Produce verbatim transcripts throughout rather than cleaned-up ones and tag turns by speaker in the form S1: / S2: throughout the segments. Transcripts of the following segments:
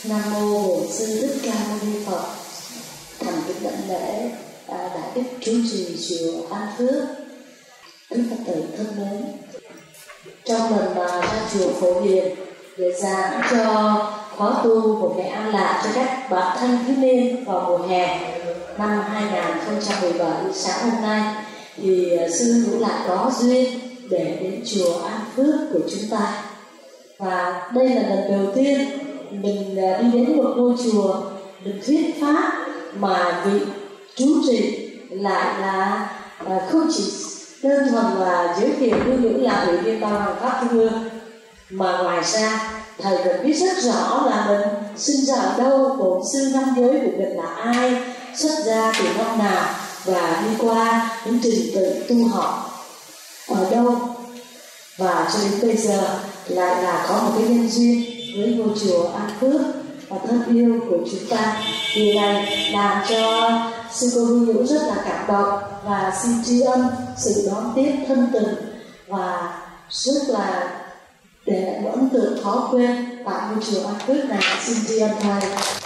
S1: Nam mô Bổn Sư Thích Ca Mâu Ni Phật. Thành kính đảnh lễ à, đại đức trụ trì chùa An Phước. Quý Phật tử thân mến, trong lần mà ra chùa Phổ Hiền để giảng cho khóa tu một ngày an lạc cho các bạn thanh thiếu niên vào mùa hè năm hai không một bảy, sáng hôm nay thì sư Hữu lại có duyên để đến chùa An Phước của chúng ta. Và đây là lần đầu tiên mình đi đến một ngôi chùa được thuyết pháp mà vị trú trì lại là không chỉ đơn thuần là giới thiệu Hương Hữu là ủy viên Ban Hành Pháp Trung ương, mà ngoài ra thầy còn biết rất rõ là mình sinh ra ở đâu, bổn sư năm giới của mình là ai, xuất gia từ năm nào và đi qua những trình tự tu học ở đâu. Và cho đến bây giờ lại là có một cái nhân duyên với ngôi chùa An Phước và thân yêu của chúng ta. Điều này làm cho sư cô Hương Hữu rất là cảm động và xin tri ân sự đón tiếp thân tình và rất là để lại một ấn tượng khó quên tại ngôi chùa An Phước này. Xin tri ân thầy.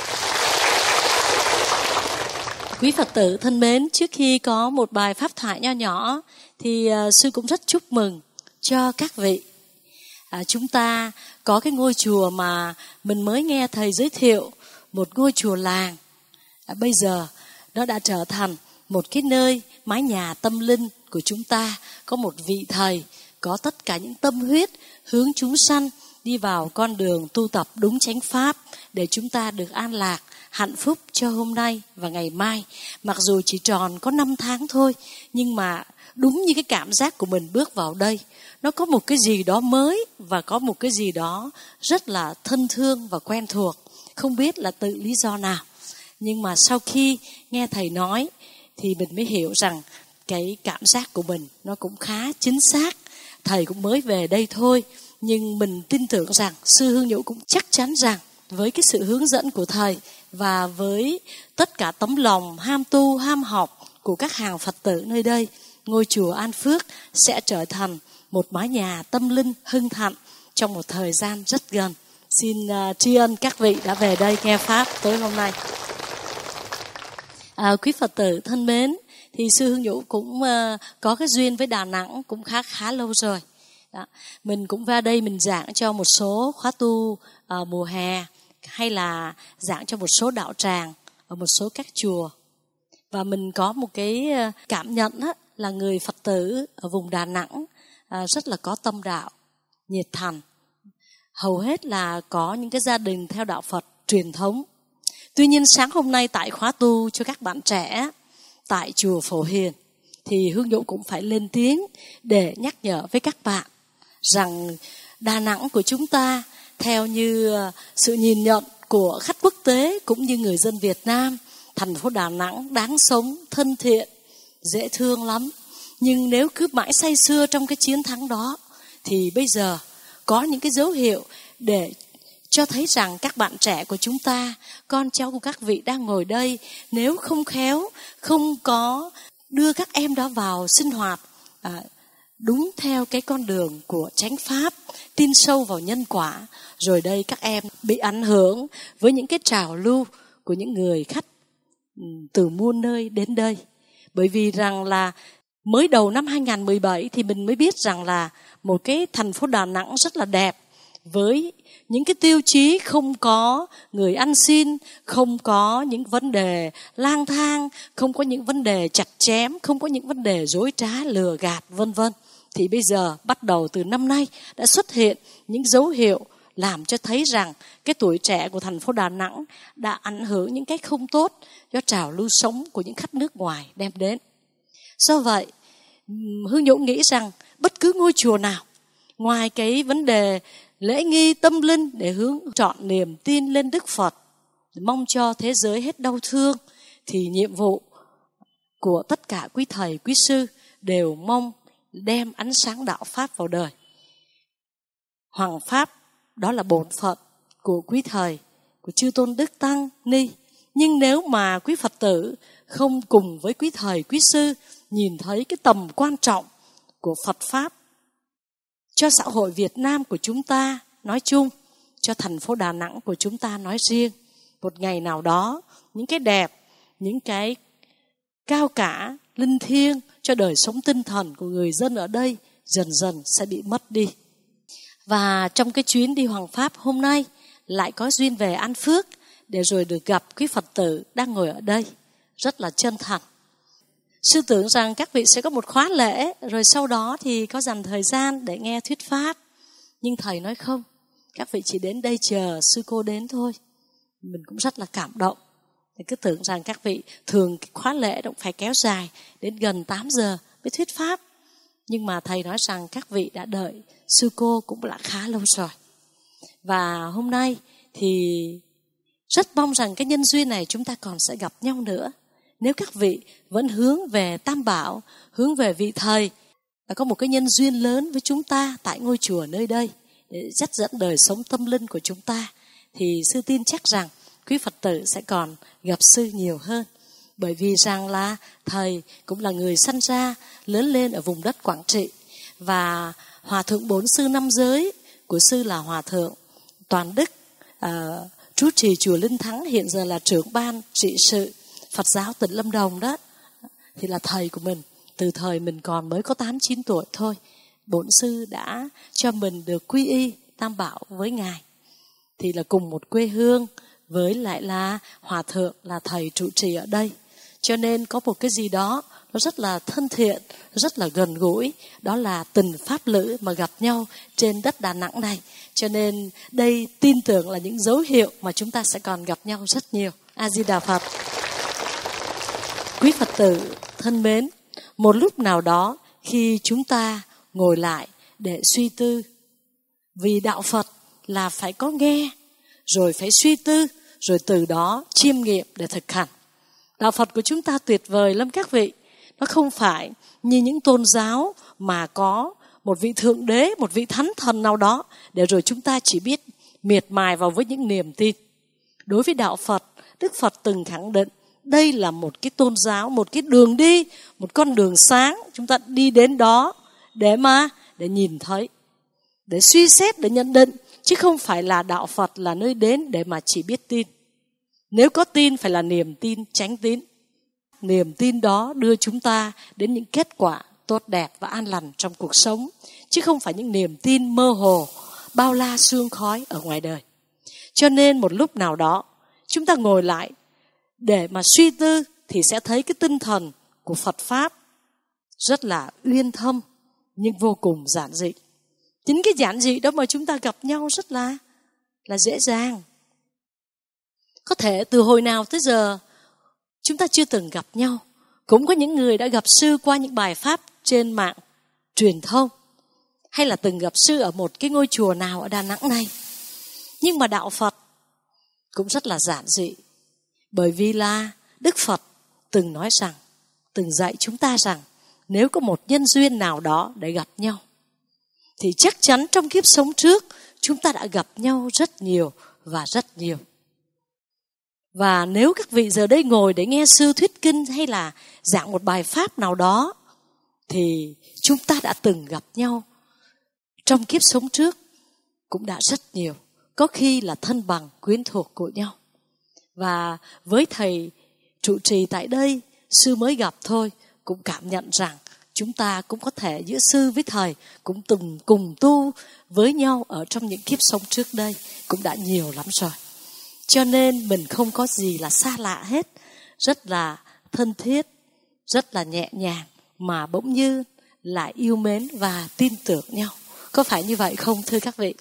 S2: Quý Phật tử thân mến, trước khi có một bài pháp thoại nho nhỏ thì uh, sư cũng rất chúc mừng cho các vị. À, chúng ta có cái ngôi chùa mà mình mới nghe thầy giới thiệu, một ngôi chùa làng. À, bây giờ nó đã trở thành một cái nơi mái nhà tâm linh của chúng ta. Có một vị thầy có tất cả những tâm huyết hướng chúng sanh đi vào con đường tu tập đúng chánh pháp để chúng ta được an lạc, hạnh phúc cho hôm nay và ngày mai. Mặc dù chỉ tròn có năm tháng thôi, nhưng mà đúng như cái cảm giác của mình bước vào đây, nó có một cái gì đó mới và có một cái gì đó rất là thân thương và quen thuộc. Không biết là tự lý do nào, nhưng mà sau khi nghe thầy nói thì mình mới hiểu rằng cái cảm giác của mình nó cũng khá chính xác. Thầy cũng mới về đây thôi, nhưng mình tin tưởng rằng sư Hương Hữu cũng chắc chắn rằng với cái sự hướng dẫn của thầy và với tất cả tấm lòng ham tu, ham học của các hàng Phật tử nơi đây, ngôi chùa An Phước sẽ trở thành một mái nhà tâm linh hưng thịnh trong một thời gian rất gần. Xin uh, tri ân các vị đã về đây nghe pháp tối hôm nay. À, quý Phật tử thân mến, thì sư Hương Hữu cũng uh, có cái duyên với Đà Nẵng cũng khá khá lâu rồi. Đó. Mình cũng ra đây mình giảng cho một số khóa tu uh, mùa hè, hay là giảng cho một số đạo tràng ở một số các chùa. Và mình có một cái cảm nhận á, là người Phật tử ở vùng Đà Nẵng à, rất là có tâm đạo, nhiệt thành. Hầu hết là có những cái gia đình theo đạo Phật truyền thống. Tuy nhiên sáng hôm nay tại khóa tu cho các bạn trẻ tại chùa Phổ Hiền thì Hương Hữu cũng phải lên tiếng để nhắc nhở với các bạn rằng Đà Nẵng của chúng ta theo như sự nhìn nhận của khách quốc tế cũng như người dân Việt Nam, thành phố Đà Nẵng đáng sống, thân thiện, dễ thương lắm. Nhưng nếu cứ mãi say sưa trong cái chiến thắng đó thì bây giờ có những cái dấu hiệu để cho thấy rằng các bạn trẻ của chúng ta, con cháu của các vị đang ngồi đây, nếu không khéo, không có đưa các em đó vào sinh hoạt à, đúng theo cái con đường của chánh pháp, tin sâu vào nhân quả, rồi đây các em bị ảnh hưởng với những cái trào lưu của những người khách từ muôn nơi đến đây. Bởi vì rằng là mới đầu năm hai không một bảy thì mình mới biết rằng là một cái thành phố Đà Nẵng rất là đẹp, với những cái tiêu chí không có người ăn xin, không có những vấn đề lang thang, không có những vấn đề chặt chém, không có những vấn đề dối trá, lừa gạt, vân vân. Thì bây giờ bắt đầu từ năm nay đã xuất hiện những dấu hiệu làm cho thấy rằng cái tuổi trẻ của thành phố Đà Nẵng đã ảnh hưởng những cái không tốt do trào lưu sống của những khách nước ngoài đem đến. Do vậy, Hương Hữu nghĩ rằng bất cứ ngôi chùa nào, ngoài cái vấn đề lễ nghi tâm linh để hướng trọn niềm tin lên Đức Phật, mong cho thế giới hết đau thương, thì nhiệm vụ của tất cả quý thầy, quý sư đều mong đem ánh sáng đạo Pháp vào đời. Hoàng Pháp đó là bổn phận của quý thầy, của chư tôn đức tăng ni. Nhưng nếu mà quý Phật tử không cùng với quý thầy, quý sư nhìn thấy cái tầm quan trọng của Phật Pháp cho xã hội Việt Nam của chúng ta nói chung, cho thành phố Đà Nẵng của chúng ta nói riêng. Một ngày nào đó, những cái đẹp, những cái cao cả, linh thiêng cho đời sống tinh thần của người dân ở đây dần dần sẽ bị mất đi. Và trong cái chuyến đi Hoàng Pháp hôm nay lại có duyên về An Phước để rồi được gặp quý Phật tử đang ngồi ở đây. Rất là chân thành. Sư tưởng rằng các vị sẽ có một khóa lễ, rồi sau đó thì có dành thời gian để nghe thuyết pháp. Nhưng Thầy nói không, các vị chỉ đến đây chờ sư cô đến thôi. Mình cũng rất là cảm động. Thầy cứ tưởng rằng các vị thường khóa lễ cũng phải kéo dài đến gần tám giờ mới thuyết pháp. Nhưng mà Thầy nói rằng các vị đã đợi sư cô cũng đã khá lâu rồi. Và hôm nay thì rất mong rằng cái nhân duyên này chúng ta còn sẽ gặp nhau nữa. Nếu các vị vẫn hướng về Tam Bảo, hướng về vị Thầy, và có một cái nhân duyên lớn với chúng ta tại ngôi chùa nơi đây để dắt dẫn đời sống tâm linh của chúng ta, thì sư tin chắc rằng quý Phật tử sẽ còn gặp sư nhiều hơn. Bởi vì rằng là Thầy cũng là người sanh ra, lớn lên ở vùng đất Quảng Trị. Và Hòa Thượng Bốn Sư Năm Giới của sư là Hòa Thượng Toàn Đức, à, trú trì chùa Linh Thắng, hiện giờ là trưởng ban trị sự Phật giáo tỉnh Lâm Đồng đó, thì là thầy của mình. Từ thời mình còn mới có tám chín tuổi thôi, Bổn Sư đã cho mình được quy y Tam Bảo với Ngài. Thì là cùng một quê hương với lại là Hòa Thượng là thầy trụ trì ở đây. Cho nên có một cái gì đó nó rất là thân thiện, rất là gần gũi. Đó là tình pháp lữ mà gặp nhau trên đất Đà Nẵng này. Cho nên đây tin tưởng là những dấu hiệu mà chúng ta sẽ còn gặp nhau rất nhiều. A-di-đà Phật. Quý Phật tử thân mến, một lúc nào đó khi chúng ta ngồi lại để suy tư, vì đạo Phật là phải có nghe, rồi phải suy tư, rồi từ đó chiêm nghiệm để thực hành. Đạo Phật của chúng ta tuyệt vời lắm các vị. Nó không phải như những tôn giáo mà có một vị thượng đế, một vị thánh thần nào đó để rồi chúng ta chỉ biết miệt mài vào với những niềm tin. Đối với đạo Phật, Đức Phật từng khẳng định đây là một cái tôn giáo, một cái đường đi, một con đường sáng. Chúng ta đi đến đó để mà để nhìn thấy, để suy xét, để nhận định. Chứ không phải là đạo Phật là nơi đến để mà chỉ biết tin. Nếu có tin phải là niềm tin chánh tín. Niềm tin đó đưa chúng ta đến những kết quả tốt đẹp và an lành trong cuộc sống. Chứ không phải những niềm tin mơ hồ, bao la sương khói ở ngoài đời. Cho nên một lúc nào đó chúng ta ngồi lại để mà suy tư thì sẽ thấy cái tinh thần của Phật Pháp rất là uyên thâm nhưng vô cùng giản dị. Chính cái giản dị đó mà chúng ta gặp nhau rất là, là dễ dàng. Có thể từ hồi nào tới giờ chúng ta chưa từng gặp nhau. Cũng có những người đã gặp sư qua những bài pháp trên mạng truyền thông, hay là từng gặp sư ở một cái ngôi chùa nào ở Đà Nẵng này. Nhưng mà đạo Phật cũng rất là giản dị. Bởi vì là Đức Phật từng nói rằng, từng dạy chúng ta rằng nếu có một nhân duyên nào đó để gặp nhau thì chắc chắn trong kiếp sống trước chúng ta đã gặp nhau rất nhiều và rất nhiều. Và nếu các vị giờ đây ngồi để nghe sư thuyết kinh hay là giảng một bài pháp nào đó thì chúng ta đã từng gặp nhau trong kiếp sống trước cũng đã rất nhiều. Có khi là thân bằng quyến thuộc của nhau. Và với thầy trụ trì tại đây, sư mới gặp thôi, cũng cảm nhận rằng chúng ta cũng có thể giữa sư với thầy cũng từng cùng tu với nhau ở trong những kiếp sống trước đây, cũng đã nhiều lắm rồi. Cho nên mình không có gì là xa lạ hết, rất là thân thiết, rất là nhẹ nhàng, mà bỗng như lại yêu mến và tin tưởng nhau. Có phải như vậy không thưa các vị?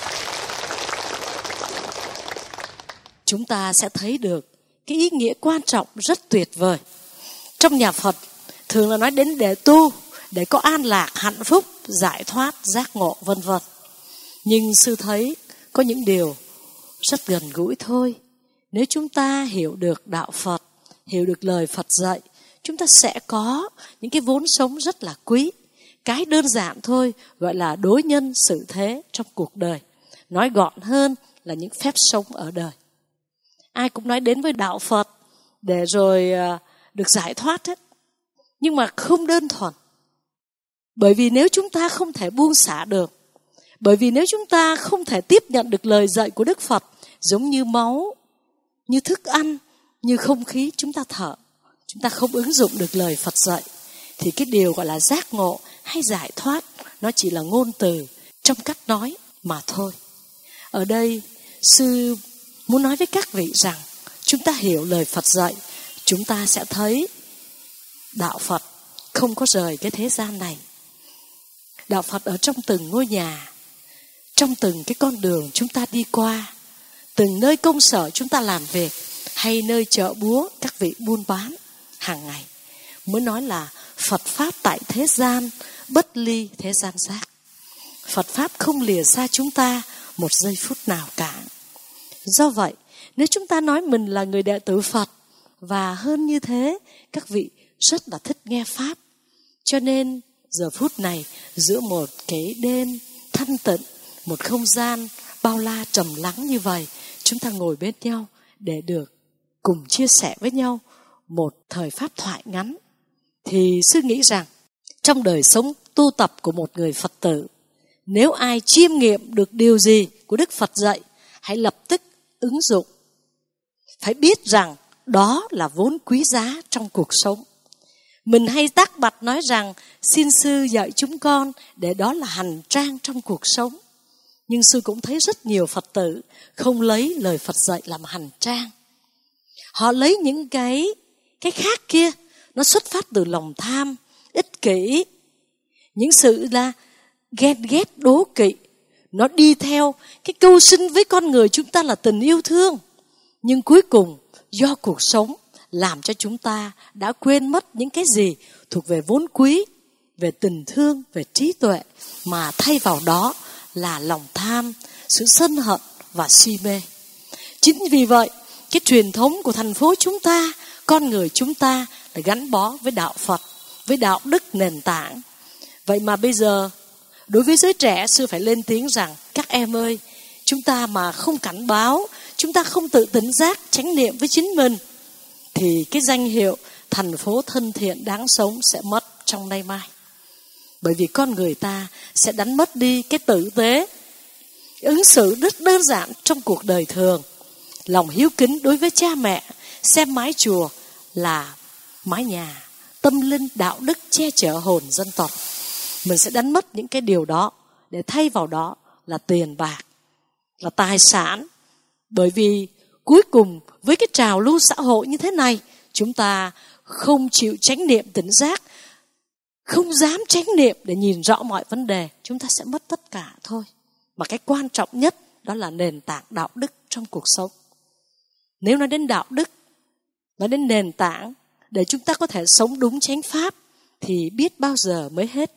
S2: Chúng ta sẽ thấy được cái ý nghĩa quan trọng rất tuyệt vời. Trong nhà Phật thường là nói đến để tu, để có an lạc, hạnh phúc, giải thoát, giác ngộ vân vân. Nhưng sư thấy có những điều rất gần gũi thôi. Nếu chúng ta hiểu được đạo Phật, hiểu được lời Phật dạy, chúng ta sẽ có những cái vốn sống rất là quý. Cái đơn giản thôi gọi là đối nhân xử thế trong cuộc đời. Nói gọn hơn là những phép sống ở đời. Ai cũng nói đến với đạo Phật để rồi được giải thoát hết. Nhưng mà không đơn thuần. Bởi vì nếu chúng ta không thể buông xả được, Bởi vì nếu chúng ta không thể tiếp nhận được lời dạy của Đức Phật giống như máu, như thức ăn, như không khí chúng ta thở, chúng ta không ứng dụng được lời Phật dạy, thì cái điều gọi là giác ngộ hay giải thoát nó chỉ là ngôn từ trong cách nói mà thôi. Ở đây sư muốn nói với các vị rằng chúng ta hiểu lời Phật dạy, chúng ta sẽ thấy đạo Phật không có rời cái thế gian này. Đạo Phật ở trong từng ngôi nhà, trong từng cái con đường chúng ta đi qua, từng nơi công sở chúng ta làm việc, hay nơi chợ búa các vị buôn bán hàng ngày. Mới nói là Phật Pháp tại thế gian, bất ly thế gian giác. Phật Pháp không lìa xa chúng ta một giây phút nào cả. Do vậy, nếu chúng ta nói mình là người đệ tử Phật, và hơn như thế, các vị rất là thích nghe Pháp. Cho nên giờ phút này, giữa một cái đêm thanh tịnh, một không gian bao la trầm lắng như vậy, chúng ta ngồi bên nhau để được cùng chia sẻ với nhau một thời pháp thoại ngắn. Thì sư nghĩ rằng trong đời sống tu tập của một người Phật tử, nếu ai chiêm nghiệm được điều gì của Đức Phật dạy, hãy lập tức ứng dụng. Phải biết rằng đó là vốn quý giá trong cuộc sống. Mình hay tác bạch nói rằng xin sư dạy chúng con để đó là hành trang trong cuộc sống. Nhưng sư cũng thấy rất nhiều Phật tử không lấy lời Phật dạy làm hành trang. Họ lấy những cái, cái khác kia, nó xuất phát từ lòng tham, ích kỷ, những sự là ghen ghét, đố kỵ. Nó đi theo cái câu sinh với con người chúng ta là tình yêu thương. Nhưng cuối cùng do cuộc sống làm cho chúng ta đã quên mất những cái gì thuộc về vốn quý, về tình thương, về trí tuệ, mà thay vào đó là lòng tham, sự sân hận và si mê. Chính vì vậy, cái truyền thống của thành phố chúng ta, con người chúng ta là gắn bó với đạo Phật, với đạo đức nền tảng. Vậy mà bây giờ, đối với giới trẻ, sư phải lên tiếng rằng các em ơi, chúng ta mà không cảnh báo, chúng ta không tự tỉnh giác, chánh niệm với chính mình, thì cái danh hiệu thành phố thân thiện đáng sống sẽ mất trong nay mai. Bởi vì con người ta sẽ đánh mất đi cái tử tế, ứng xử rất đơn giản trong cuộc đời thường. Lòng hiếu kính đối với cha mẹ, xem mái chùa là mái nhà, tâm linh, đạo đức che chở hồn dân tộc. Mình sẽ đánh mất những cái điều đó để thay vào đó là tiền bạc, là tài sản. Bởi vì cuối cùng với cái trào lưu xã hội như thế này, chúng ta không chịu chánh niệm tỉnh giác, không dám chánh niệm để nhìn rõ mọi vấn đề, chúng ta sẽ mất tất cả thôi. Mà cái quan trọng nhất đó là nền tảng đạo đức trong cuộc sống. Nếu nói đến đạo đức, nói đến nền tảng để chúng ta có thể sống đúng chánh pháp, thì biết bao giờ mới hết.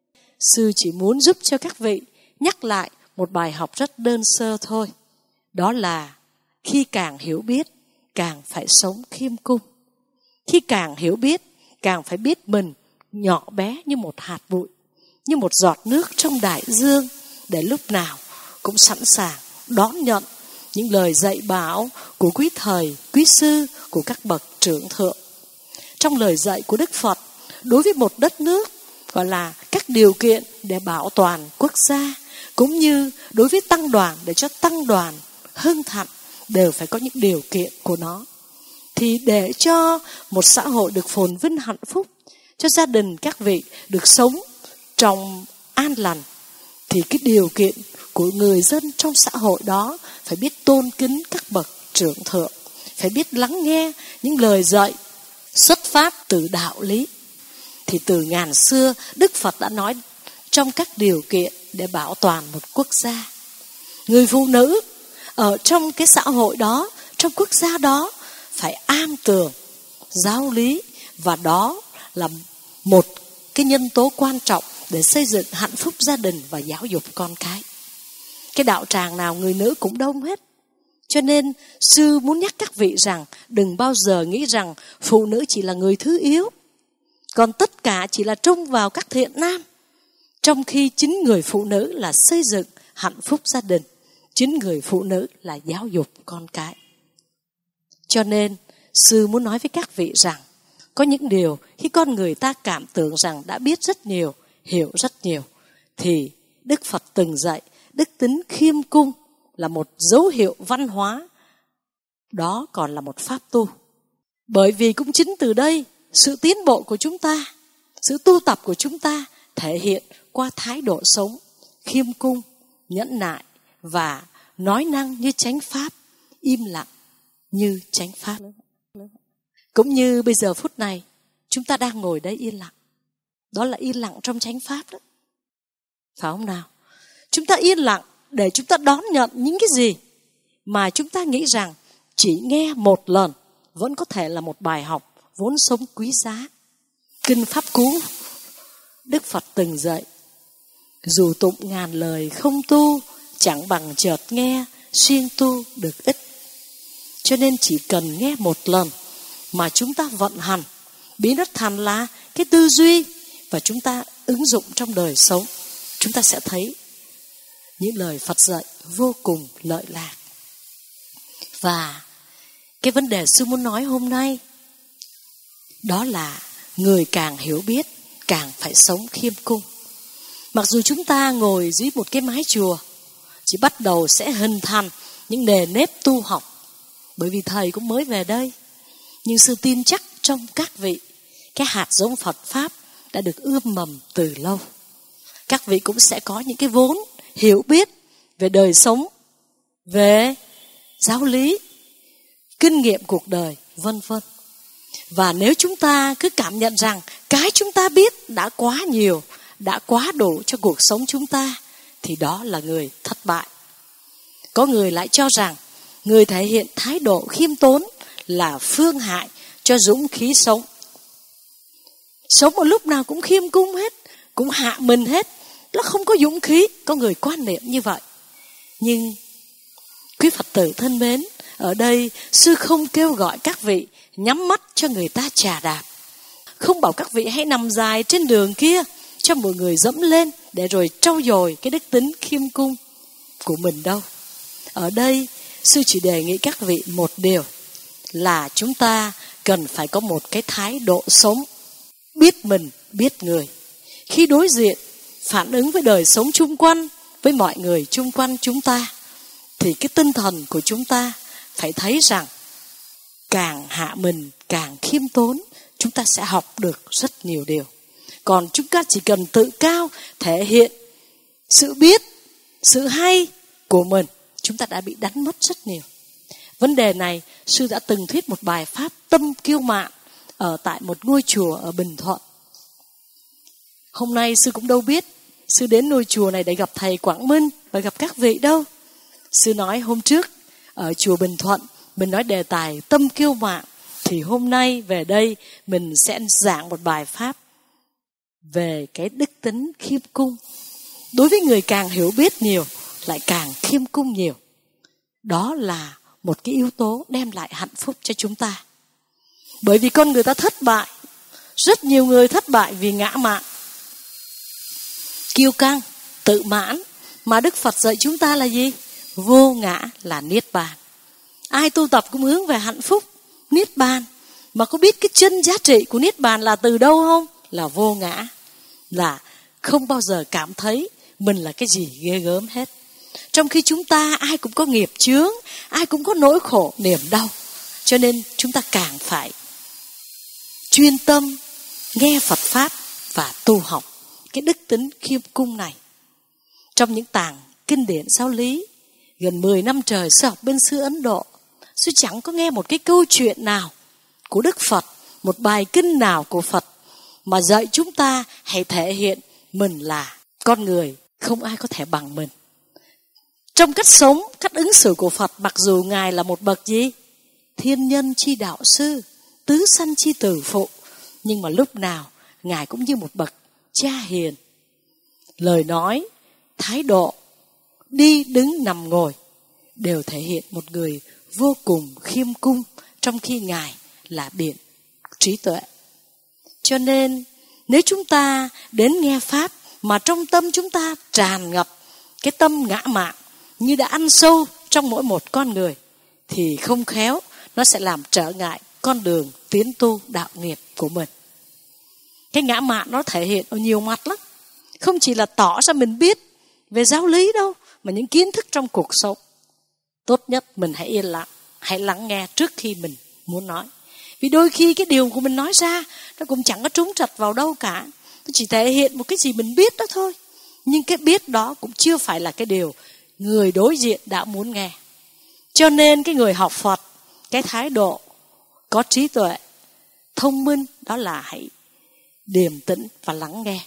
S2: Sư chỉ muốn giúp cho các vị nhắc lại một bài học rất đơn sơ thôi. Đó là khi càng hiểu biết, càng phải sống khiêm cung. Khi càng hiểu biết, càng phải biết mình nhỏ bé như một hạt bụi, như một giọt nước trong đại dương, để lúc nào cũng sẵn sàng đón nhận những lời dạy bảo của quý thầy, quý sư, của các bậc trưởng thượng. Trong lời dạy của Đức Phật, đối với một đất nước gọi là các điều kiện để bảo toàn quốc gia, cũng như đối với tăng đoàn để cho tăng đoàn hưng thịnh, đều phải có những điều kiện của nó. Thì để cho một xã hội được phồn vinh hạnh phúc, cho gia đình các vị được sống trong an lành, thì cái điều kiện của người dân trong xã hội đó phải biết tôn kính các bậc trưởng thượng, phải biết lắng nghe những lời dạy xuất phát từ đạo lý. Thì từ ngàn xưa Đức Phật đã nói trong các điều kiện để bảo toàn một quốc gia, người phụ nữ ở trong cái xã hội đó, trong quốc gia đó phải am tường giáo lý, và đó là một cái nhân tố quan trọng để xây dựng hạnh phúc gia đình và giáo dục con cái. Cái đạo tràng nào người nữ cũng đông hết. Cho nên sư muốn nhắc các vị rằng đừng bao giờ nghĩ rằng phụ nữ chỉ là người thứ yếu, còn tất cả chỉ là trông vào các thiện nam. Trong khi chính người phụ nữ là xây dựng hạnh phúc gia đình, chính người phụ nữ là giáo dục con cái. Cho nên sư muốn nói với các vị rằng có những điều khi con người ta cảm tưởng rằng đã biết rất nhiều, hiểu rất nhiều, thì Đức Phật từng dạy đức tính khiêm cung là một dấu hiệu văn hóa, đó còn là một pháp tu. Bởi vì cũng chính từ đây, sự tiến bộ của chúng ta, sự tu tập của chúng ta thể hiện qua thái độ sống khiêm cung, nhẫn nại và nói năng như chánh pháp, im lặng như chánh pháp. Cũng như bây giờ phút này, chúng ta đang ngồi đây yên lặng. Đó là yên lặng trong chánh pháp đó. Phải không nào? Chúng ta yên lặng để chúng ta đón nhận những cái gì mà chúng ta nghĩ rằng chỉ nghe một lần vẫn có thể là một bài học vốn sống quý giá. Kinh Pháp Cú, Đức Phật từng dạy: dù tụng ngàn lời không tu, chẳng bằng chợt nghe, siêng tu được ít. Cho nên chỉ cần nghe một lần mà chúng ta vận hành, biến nó thành là cái tư duy và chúng ta ứng dụng trong đời sống, chúng ta sẽ thấy những lời Phật dạy vô cùng lợi lạc. Và cái vấn đề sư muốn nói hôm nay đó là người càng hiểu biết càng phải sống khiêm cung. Mặc dù chúng ta ngồi dưới một cái mái chùa, chỉ bắt đầu sẽ hình thành những nề nếp tu học, bởi vì thầy cũng mới về đây, nhưng sư tin chắc trong các vị, cái hạt giống Phật Pháp đã được ươm mầm từ lâu. Các vị cũng sẽ có những cái vốn hiểu biết về đời sống, về giáo lý, kinh nghiệm cuộc đời, vân vân. Và nếu chúng ta cứ cảm nhận rằng cái chúng ta biết đã quá nhiều, đã quá đủ cho cuộc sống chúng ta, thì đó là người thất bại. Có người lại cho rằng người thể hiện thái độ khiêm tốn là phương hại cho dũng khí sống. Sống một lúc nào cũng khiêm cung hết, cũng hạ mình hết, nó không có dũng khí. Có người quan niệm như vậy. Nhưng quý Phật tử thân mến, ở đây sư không kêu gọi các vị nhắm mắt cho người ta chà đạp, không bảo các vị hãy nằm dài trên đường kia cho mọi người dẫm lên để rồi trau dồi cái đức tính khiêm cung của mình đâu. Ở đây sư chỉ đề nghị các vị một điều là chúng ta cần phải có một cái thái độ sống biết mình, biết người. Khi đối diện, phản ứng với đời sống chung quanh, với mọi người chung quanh chúng ta, thì cái tinh thần của chúng ta phải thấy rằng càng hạ mình, càng khiêm tốn, chúng ta sẽ học được rất nhiều điều. Còn chúng ta chỉ cần tự cao, thể hiện sự biết, sự hay của mình, chúng ta đã bị đánh mất rất nhiều. Vấn đề này, sư đã từng thuyết một bài pháp tâm kiêu mạn ở tại một ngôi chùa ở Bình Thuận. Hôm nay sư cũng đâu biết sư đến ngôi chùa này để gặp thầy Quảng Minh và gặp các vị đâu. Sư nói hôm trước ở chùa Bình Thuận mình nói đề tài tâm kiêu mạn, thì hôm nay về đây mình sẽ giảng một bài pháp về cái đức tính khiêm cung. Đối với người càng hiểu biết nhiều lại càng khiêm cung nhiều. Đó là một cái yếu tố đem lại hạnh phúc cho chúng ta. Bởi vì con người ta thất bại, rất nhiều người thất bại vì ngã mạn, kiêu căng, tự mãn. Mà Đức Phật dạy chúng ta là gì? Vô ngã là niết bàn. Ai tu tập cũng hướng về hạnh phúc, niết bàn. Mà có biết cái chân giá trị của niết bàn là từ đâu không? Là vô ngã, là không bao giờ cảm thấy mình là cái gì ghê gớm hết. Trong khi chúng ta ai cũng có nghiệp chướng, ai cũng có nỗi khổ, niềm đau. Cho nên chúng ta càng phải chuyên tâm nghe Phật Pháp và tu học cái đức tính khiêm cung này. Trong những tàng kinh điển giáo lý, gần mười năm trời sư học bên xứ Ấn Độ, sư chẳng có nghe một cái câu chuyện nào của Đức Phật, một bài kinh nào của Phật mà dạy chúng ta hãy thể hiện mình là con người, không ai có thể bằng mình. Trong cách sống, cách ứng xử của Phật, mặc dù Ngài là một bậc gì? Thiên nhân chi đạo sư, tứ sanh chi tử phụ, nhưng mà lúc nào Ngài cũng như một bậc cha hiền. Lời nói, thái độ, đi đứng nằm ngồi đều thể hiện một người vô cùng khiêm cung, trong khi Ngài là biển trí tuệ. Cho nên nếu chúng ta đến nghe Pháp mà trong tâm chúng ta tràn ngập cái tâm ngã mạn như đã ăn sâu trong mỗi một con người, thì không khéo nó sẽ làm trở ngại con đường tiến tu đạo nghiệp của mình. Cái ngã mạn nó thể hiện ở nhiều mặt lắm. Không chỉ là tỏ ra mình biết về giáo lý đâu, mà những kiến thức trong cuộc sống, tốt nhất mình hãy yên lặng, hãy lắng nghe trước khi mình muốn nói. Vì đôi khi cái điều của mình nói ra nó cũng chẳng có trúng trật vào đâu cả. Nó chỉ thể hiện một cái gì mình biết đó thôi. Nhưng cái biết đó cũng chưa phải là cái điều người đối diện đã muốn nghe. Cho nên cái người học Phật, cái thái độ có trí tuệ, thông minh đó là hãy điềm tĩnh và lắng nghe.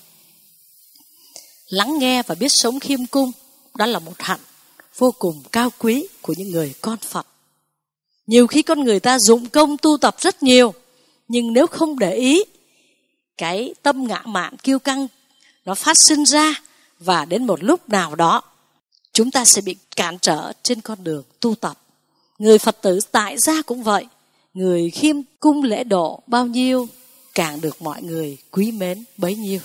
S2: Lắng nghe và biết sống khiêm cung, đó là một hạnh vô cùng cao quý của những người con Phật. Nhiều khi con người ta dụng công tu tập rất nhiều, nhưng nếu không để ý, cái tâm ngã mạn kiêu căng nó phát sinh ra, và đến một lúc nào đó chúng ta sẽ bị cản trở trên con đường tu tập. Người Phật tử tại gia cũng vậy. Người khiêm cung lễ độ bao nhiêu, càng được mọi người quý mến bấy nhiêu.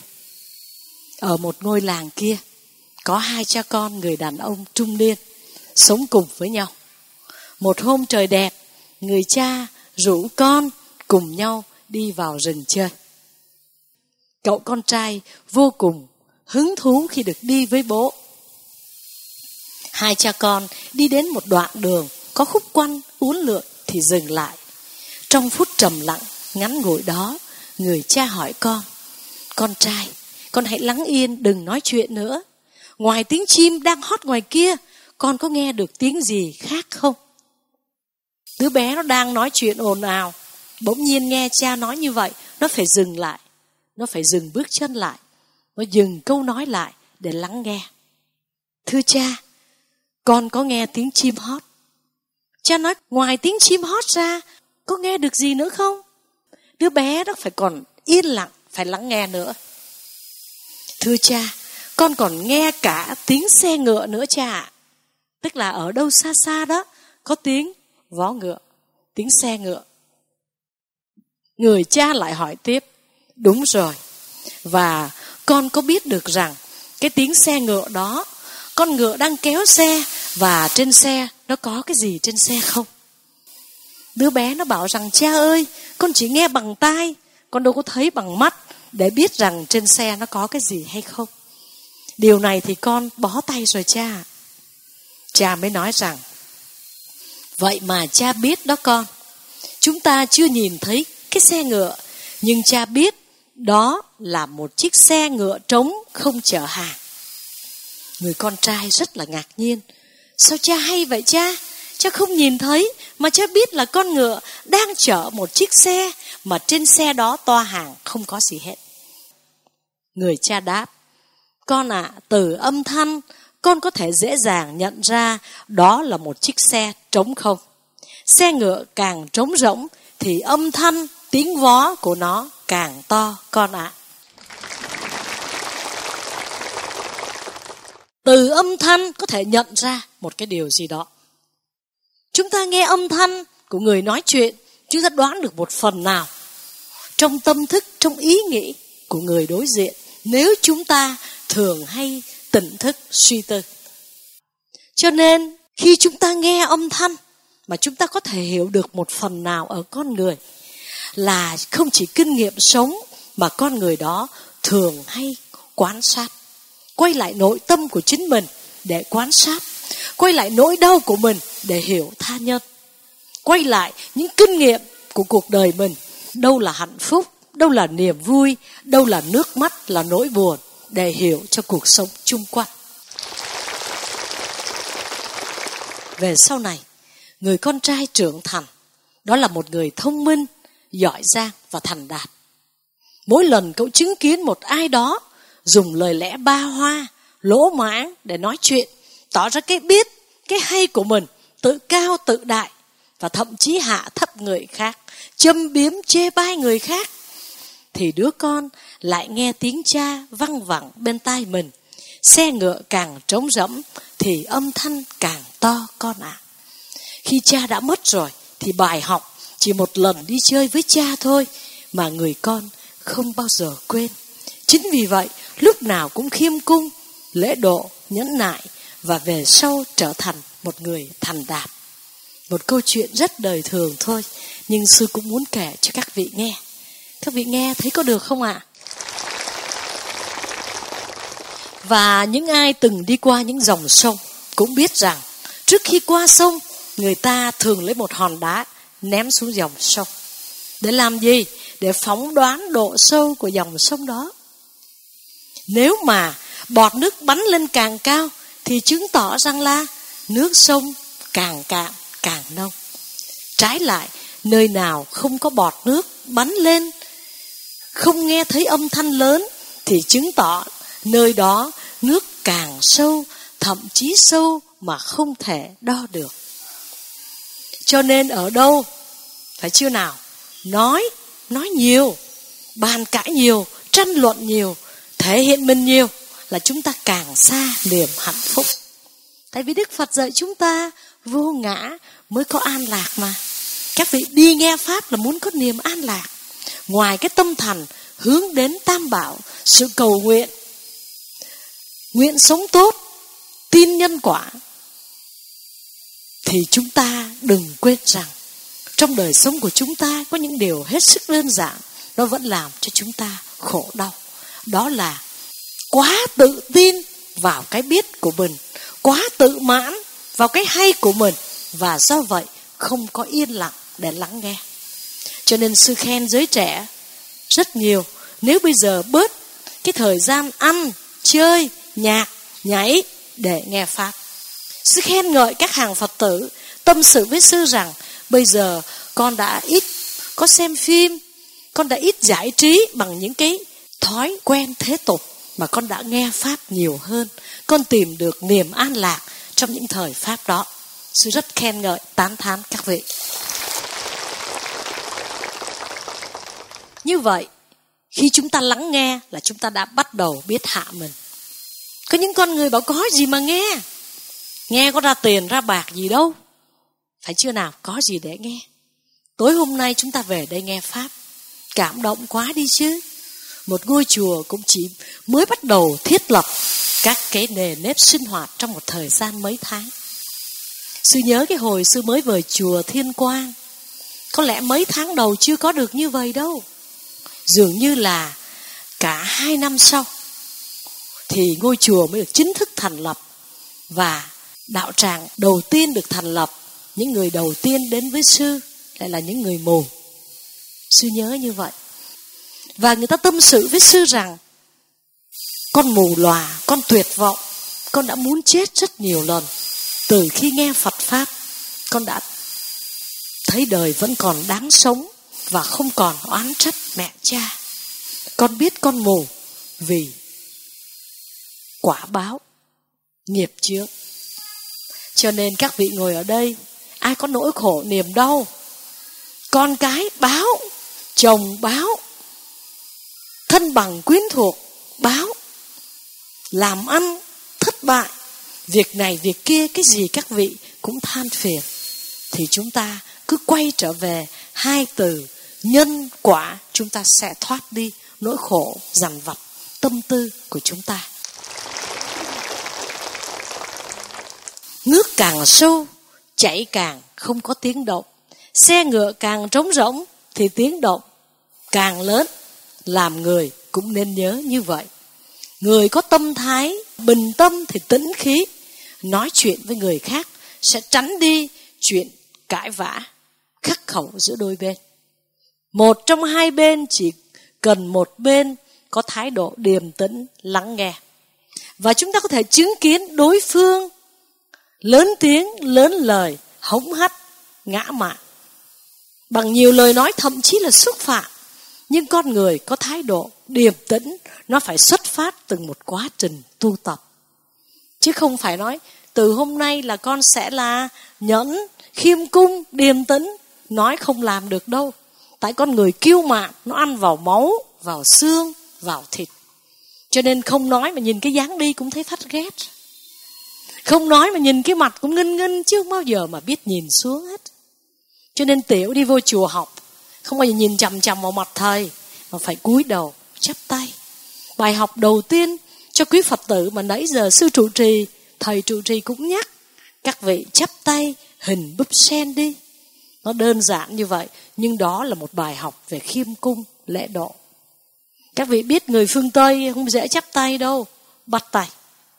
S2: Ở một ngôi làng kia, có hai cha con người đàn ông trung niên sống cùng với nhau. Một hôm trời đẹp, người cha rủ con cùng nhau đi vào rừng chơi. Cậu con trai vô cùng hứng thú khi được đi với bố. Hai cha con đi đến một đoạn đường có khúc quanh uốn lượn thì dừng lại. Trong phút trầm lặng ngắn ngủi đó, người cha hỏi con: "Con trai, con hãy lắng yên, đừng nói chuyện nữa. Ngoài tiếng chim đang hót ngoài kia, con có nghe được tiếng gì khác không?" Đứa bé nó đang nói chuyện ồn ào, bỗng nhiên nghe cha nói như vậy, nó phải dừng lại. Nó phải dừng bước chân lại. Nó dừng câu nói lại để lắng nghe. "Thưa cha, con có nghe tiếng chim hót." Cha nói: "Ngoài tiếng chim hót ra, có nghe được gì nữa không?" Đứa bé đó phải còn yên lặng, phải lắng nghe nữa. "Thưa cha, con còn nghe cả tiếng xe ngựa nữa cha ạ." Tức là ở đâu xa xa đó có tiếng vó ngựa, tiếng xe ngựa. Người cha lại hỏi tiếp: "Đúng rồi, và con có biết được rằng cái tiếng xe ngựa đó, con ngựa đang kéo xe, và trên xe nó có cái gì trên xe không?" Đứa bé nó bảo rằng: "Cha ơi, con chỉ nghe bằng tai, con đâu có thấy bằng mắt để biết rằng trên xe nó có cái gì hay không. Điều này thì con bó tay rồi cha." Cha mới nói rằng: "Vậy mà cha biết đó con. Chúng ta chưa nhìn thấy cái xe ngựa, nhưng cha biết đó là một chiếc xe ngựa trống không chở hàng." Người con trai rất là ngạc nhiên: "Sao cha hay vậy cha? Cha không nhìn thấy mà cha biết là con ngựa đang chở một chiếc xe, mà trên xe đó toa hàng không có gì hết." Người cha đáp: "Con ạ, à, từ âm thanh con có thể dễ dàng nhận ra đó là một chiếc xe trống không. Xe ngựa càng trống rỗng thì âm thanh, tiếng vó của nó càng to con ạ." Từ âm thanh có thể nhận ra một cái điều gì đó. Chúng ta nghe âm thanh của người nói chuyện, chúng ta đoán được một phần nào trong tâm thức, trong ý nghĩ của người đối diện, nếu chúng ta thường hay tỉnh thức suy tư. Cho nên khi chúng ta nghe âm thanh mà chúng ta có thể hiểu được một phần nào ở con người, là không chỉ kinh nghiệm sống mà con người đó thường hay quan sát, quay lại nội tâm của chính mình để quan sát, quay lại nỗi đau của mình để hiểu tha nhân, quay lại những kinh nghiệm của cuộc đời mình, đâu là hạnh phúc, đâu là niềm vui, đâu là nước mắt, là nỗi buồn, để hiểu cho cuộc sống chung quanh. Về sau này, người con trai trưởng thành, đó là một người thông minh, giỏi giang và thành đạt. Mỗi lần cậu chứng kiến một ai đó dùng lời lẽ ba hoa, lỗ mãng để nói chuyện, tỏ ra cái biết, cái hay của mình, tự cao tự đại, và thậm chí hạ thấp người khác, châm biếm chê bai người khác, thì đứa con lại nghe tiếng cha văng vẳng bên tai mình. Xe ngựa càng trống rỗng thì âm thanh càng to con ạ. À. Khi cha đã mất rồi thì bài học chỉ một lần đi chơi với cha thôi mà người con không bao giờ quên. Chính vì vậy lúc nào cũng khiêm cung, lễ độ, nhẫn nại, và về sau trở thành một người thành đạt. Một câu chuyện rất đời thường thôi, nhưng sư cũng muốn kể cho các vị nghe. Các vị nghe thấy có được không ạ? À? Và những ai từng đi qua những dòng sông, cũng biết rằng trước khi qua sông, người ta thường lấy một hòn đá ném xuống dòng sông. Để làm gì? Để phỏng đoán độ sâu của dòng sông đó. Nếu mà bọt nước bắn lên càng cao thì chứng tỏ rằng là nước sông càng cạn càng nông. Trái lại, nơi nào không có bọt nước bắn lên, không nghe thấy âm thanh lớn, thì chứng tỏ nơi đó nước càng sâu, thậm chí sâu mà không thể đo được. Cho nên ở đâu, phải chưa nào? Nói, nói nhiều, bàn cãi nhiều, tranh luận nhiều, thể hiện mình nhiều là chúng ta càng xa niềm hạnh phúc. Tại vì Đức Phật dạy chúng ta vô ngã mới có an lạc mà. Các vị đi nghe Pháp là muốn có niềm an lạc. Ngoài cái tâm thành hướng đến Tam Bảo, sự cầu nguyện, nguyện sống tốt, tin nhân quả, thì chúng ta đừng quên rằng trong đời sống của chúng ta có những điều hết sức đơn giản, nó vẫn làm cho chúng ta khổ đau. Đó là quá tự tin vào cái biết của mình, quá tự mãn vào cái hay của mình, và do vậy không có yên lặng để lắng nghe. Cho nên sư khen giới trẻ rất nhiều. Nếu bây giờ bớt cái thời gian ăn, chơi, nhạc, nhảy để nghe Pháp. Sư khen ngợi các hàng Phật tử tâm sự với sư rằng bây giờ con đã ít có xem phim, con đã ít giải trí bằng những cái thói quen thế tục, mà con đã nghe Pháp nhiều hơn. Con tìm được niềm an lạc trong những thời Pháp đó. Sư rất khen ngợi, tán thán các vị. Như vậy, khi chúng ta lắng nghe là chúng ta đã bắt đầu biết hạ mình. Có những con người bảo có gì mà nghe, nghe có ra tiền ra bạc gì đâu, phải chưa nào? Có gì để nghe. Tối hôm nay chúng ta về đây nghe Pháp, cảm động quá đi chứ. Một ngôi chùa cũng chỉ mới bắt đầu thiết lập các cái nề nếp sinh hoạt trong một thời gian mấy tháng. Sư nhớ cái hồi sư mới về chùa Thiên Quang, có lẽ mấy tháng đầu chưa có được như vậy đâu. Dường như là cả hai năm sau thì ngôi chùa mới được chính thức thành lập, và đạo tràng đầu tiên được thành lập. Những người đầu tiên đến với sư lại là những người mù. Sư nhớ như vậy. Và người ta tâm sự với sư rằng con mù lòa, con tuyệt vọng, con đã muốn chết rất nhiều lần. Từ khi nghe Phật Pháp, con đã thấy đời vẫn còn đáng sống và không còn oán trách mẹ cha. Con biết con mù vì quả báo, nghiệp chướng. Cho nên các vị ngồi ở đây, ai có nỗi khổ niềm đau, con cái báo, chồng báo, thân bằng quyến thuộc báo, làm ăn thất bại, việc này việc kia, cái gì các vị cũng than phiền, thì chúng ta cứ quay trở về hai từ nhân quả, chúng ta sẽ thoát đi nỗi khổ dằn vặt tâm tư của chúng ta. Nước càng sâu, chảy càng không có tiếng động. Xe ngựa càng trống rỗng thì tiếng động càng lớn. Làm người cũng nên nhớ như vậy. Người có tâm thái bình tâm thì tĩnh khí, nói chuyện với người khác sẽ tránh đi chuyện cãi vã, khắc khẩu giữa đôi bên. Một trong hai bên chỉ cần một bên có thái độ điềm tĩnh lắng nghe, và chúng ta có thể chứng kiến đối phương lớn tiếng, lớn lời, hống hách, ngã mạn bằng nhiều lời nói, thậm chí là xúc phạm. Nhưng con người có thái độ điềm tĩnh, nó phải xuất phát từ một quá trình tu tập, chứ không phải nói từ hôm nay là con sẽ là nhẫn, khiêm cung, điềm tĩnh. Nói không làm được đâu. Tại con người kiêu mạn, nó ăn vào máu, vào xương, vào thịt. Cho nên không nói mà nhìn cái dáng đi cũng thấy phát ghét. Không nói mà nhìn cái mặt cũng ngân ngân, chứ không bao giờ mà biết nhìn xuống hết. Cho nên Tiểu đi vô chùa học, không bao giờ nhìn chằm chằm vào mặt thầy, mà phải cúi đầu, chắp tay. Bài học đầu tiên cho quý Phật tử mà nãy giờ sư trụ trì, thầy trụ trì cũng nhắc các vị chắp tay hình búp sen đi. Nó đơn giản như vậy, nhưng đó là một bài học về khiêm cung, lễ độ. Các vị biết người phương Tây không dễ chắp tay đâu, bắt tay.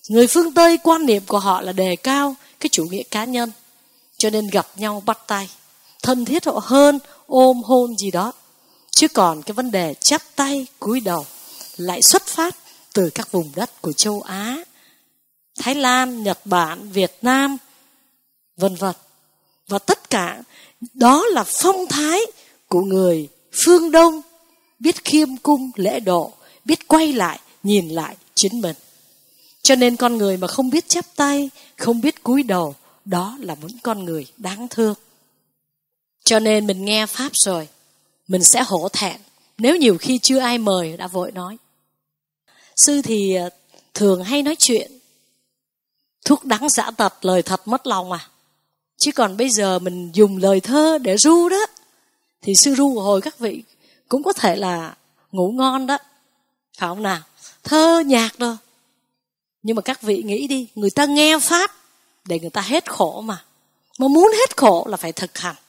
S2: Người phương Tây quan niệm của họ là đề cao cái chủ nghĩa cá nhân, cho nên gặp nhau bắt tay, thân thiết họ hơn, ôm hôn gì đó. Chứ còn cái vấn đề chắp tay cúi đầu lại xuất phát từ các vùng đất của châu Á, Thái Lan, Nhật Bản, Việt Nam, vân vân. Và tất cả đó là phong thái của người phương Đông, biết khiêm cung lễ độ, biết quay lại nhìn lại chính mình. Cho nên con người mà không biết chắp tay, không biết cúi đầu, đó là những con người đáng thương. Cho nên mình nghe Pháp rồi, mình sẽ hổ thẹn nếu nhiều khi chưa ai mời đã vội nói. Sư thì thường hay nói chuyện, thuốc đắng dã tật, lời thật mất lòng à. Chứ còn bây giờ mình dùng lời thơ để ru đó, thì sư ru một hồi các vị cũng có thể là ngủ ngon đó, phải không nào? Thơ nhạc đâu. Nhưng mà các vị nghĩ đi, người ta nghe Pháp để người ta hết khổ mà. Mà muốn hết khổ là phải thực hành.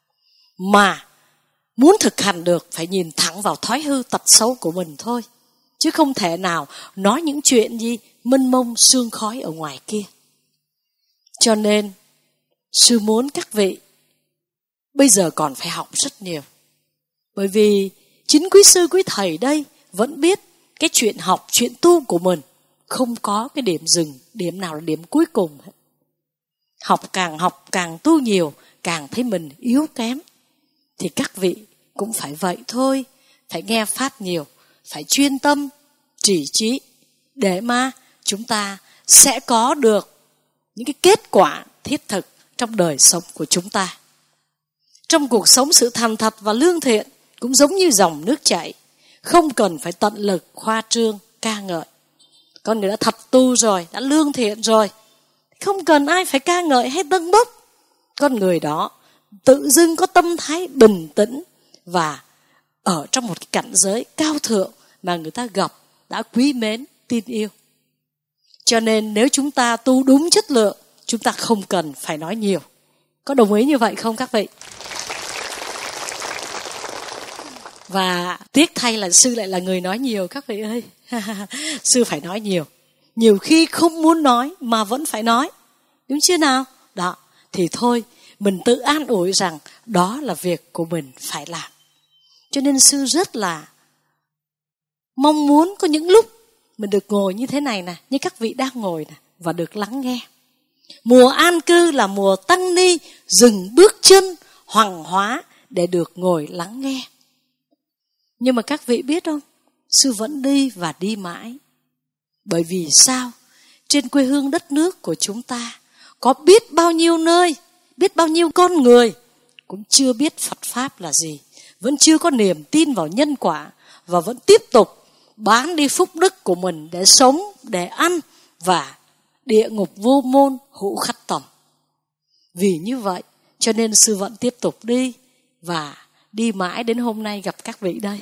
S2: Mà muốn thực hành được phải nhìn thẳng vào thói hư tật xấu của mình thôi. Chứ không thể nào nói những chuyện gì mênh mông sương khói ở ngoài kia. Cho nên sư muốn các vị bây giờ còn phải học rất nhiều. Bởi vì chính quý sư quý thầy đây vẫn biết cái chuyện học, chuyện tu của mình không có cái điểm dừng, điểm nào là điểm cuối cùng. Học càng học càng tu nhiều, càng thấy mình yếu kém. Thì các vị cũng phải vậy thôi, phải nghe Pháp nhiều, phải chuyên tâm, trì trí, để mà chúng ta sẽ có được những cái kết quả thiết thực trong đời sống của chúng ta. Trong cuộc sống, sự thành thật và lương thiện cũng giống như dòng nước chảy, không cần phải tận lực khoa trương ca ngợi. Con người đã thật tu rồi, đã lương thiện rồi, không cần ai phải ca ngợi hay tâng bốc. Con người đó tự dưng có tâm thái bình tĩnh và ở trong một cảnh giới cao thượng mà người ta gặp đã quý mến, tin yêu. Cho nên nếu chúng ta tu đúng chất lượng, chúng ta không cần phải nói nhiều. Có đồng ý như vậy không các vị? Và tiếc thay là sư lại là người nói nhiều các vị ơi. Sư phải nói nhiều. Nhiều khi không muốn nói mà vẫn phải nói. Đúng chưa nào? Đó, thì thôi, mình tự an ủi rằng đó là việc của mình phải làm. Cho nên sư rất là mong muốn có những lúc mình được ngồi như thế này nè, như các vị đang ngồi nè, và được lắng nghe. Mùa an cư là mùa tăng ni dừng bước chân hoằng hóa để được ngồi lắng nghe. Nhưng mà các vị biết không, sư vẫn đi và đi mãi. Bởi vì sao? Trên quê hương đất nước của chúng ta có biết bao nhiêu nơi, biết bao nhiêu con người cũng chưa biết Phật Pháp là gì, vẫn chưa có niềm tin vào nhân quả, và vẫn tiếp tục bán đi phúc đức của mình để sống, để ăn, và địa ngục vô môn hữu khắc tầm. Vì như vậy cho nên sư vẫn tiếp tục đi, và đi mãi đến hôm nay gặp các vị đây.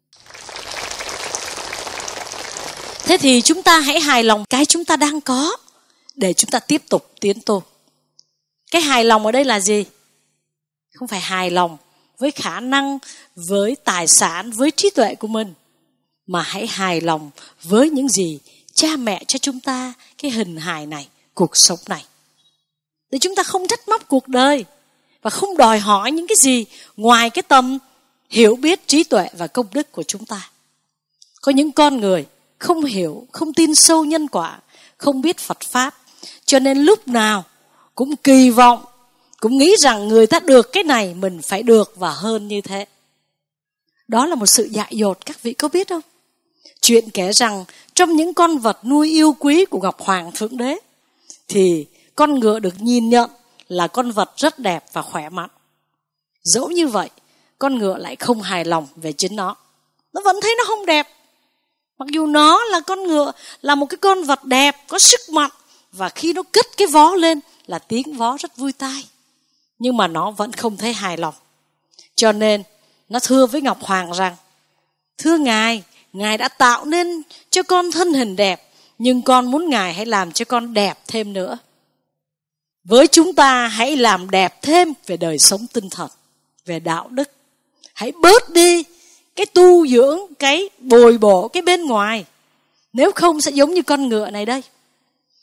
S2: Thế thì chúng ta hãy hài lòng cái chúng ta đang có để chúng ta tiếp tục tiến tu. Cái hài lòng ở đây là gì? Không phải hài lòng với khả năng, với tài sản, với trí tuệ của mình, mà hãy hài lòng với những gì cha mẹ cho chúng ta, cái hình hài này, cuộc sống này. Để chúng ta không trách móc cuộc đời và không đòi hỏi những cái gì ngoài cái tầm hiểu biết, trí tuệ và công đức của chúng ta. Có những con người không hiểu, không tin sâu nhân quả, không biết Phật Pháp, cho nên lúc nào cũng kỳ vọng, cũng nghĩ rằng người ta được cái này mình phải được và hơn như thế. Đó là một sự dại dột, các vị có biết không? Chuyện kể rằng trong những con vật nuôi yêu quý của Ngọc Hoàng Thượng Đế, thì con ngựa được nhìn nhận là con vật rất đẹp và khỏe mạnh. Dẫu như vậy, con ngựa lại không hài lòng về chính nó. Nó vẫn thấy nó không đẹp. Mặc dù nó là con ngựa, là một cái con vật đẹp, có sức mạnh, và khi nó cất cái vó lên là tiếng vó rất vui tai. Nhưng mà nó vẫn không thấy hài lòng. Cho nên nó thưa với Ngọc Hoàng rằng: thưa Ngài, Ngài đã tạo nên cho con thân hình đẹp, nhưng con muốn Ngài hãy làm cho con đẹp thêm nữa. Với chúng ta hãy làm đẹp thêm về đời sống tinh thần, về đạo đức. Hãy bớt đi cái tu dưỡng, cái bồi bổ cái bên ngoài. Nếu không sẽ giống như con ngựa này đây.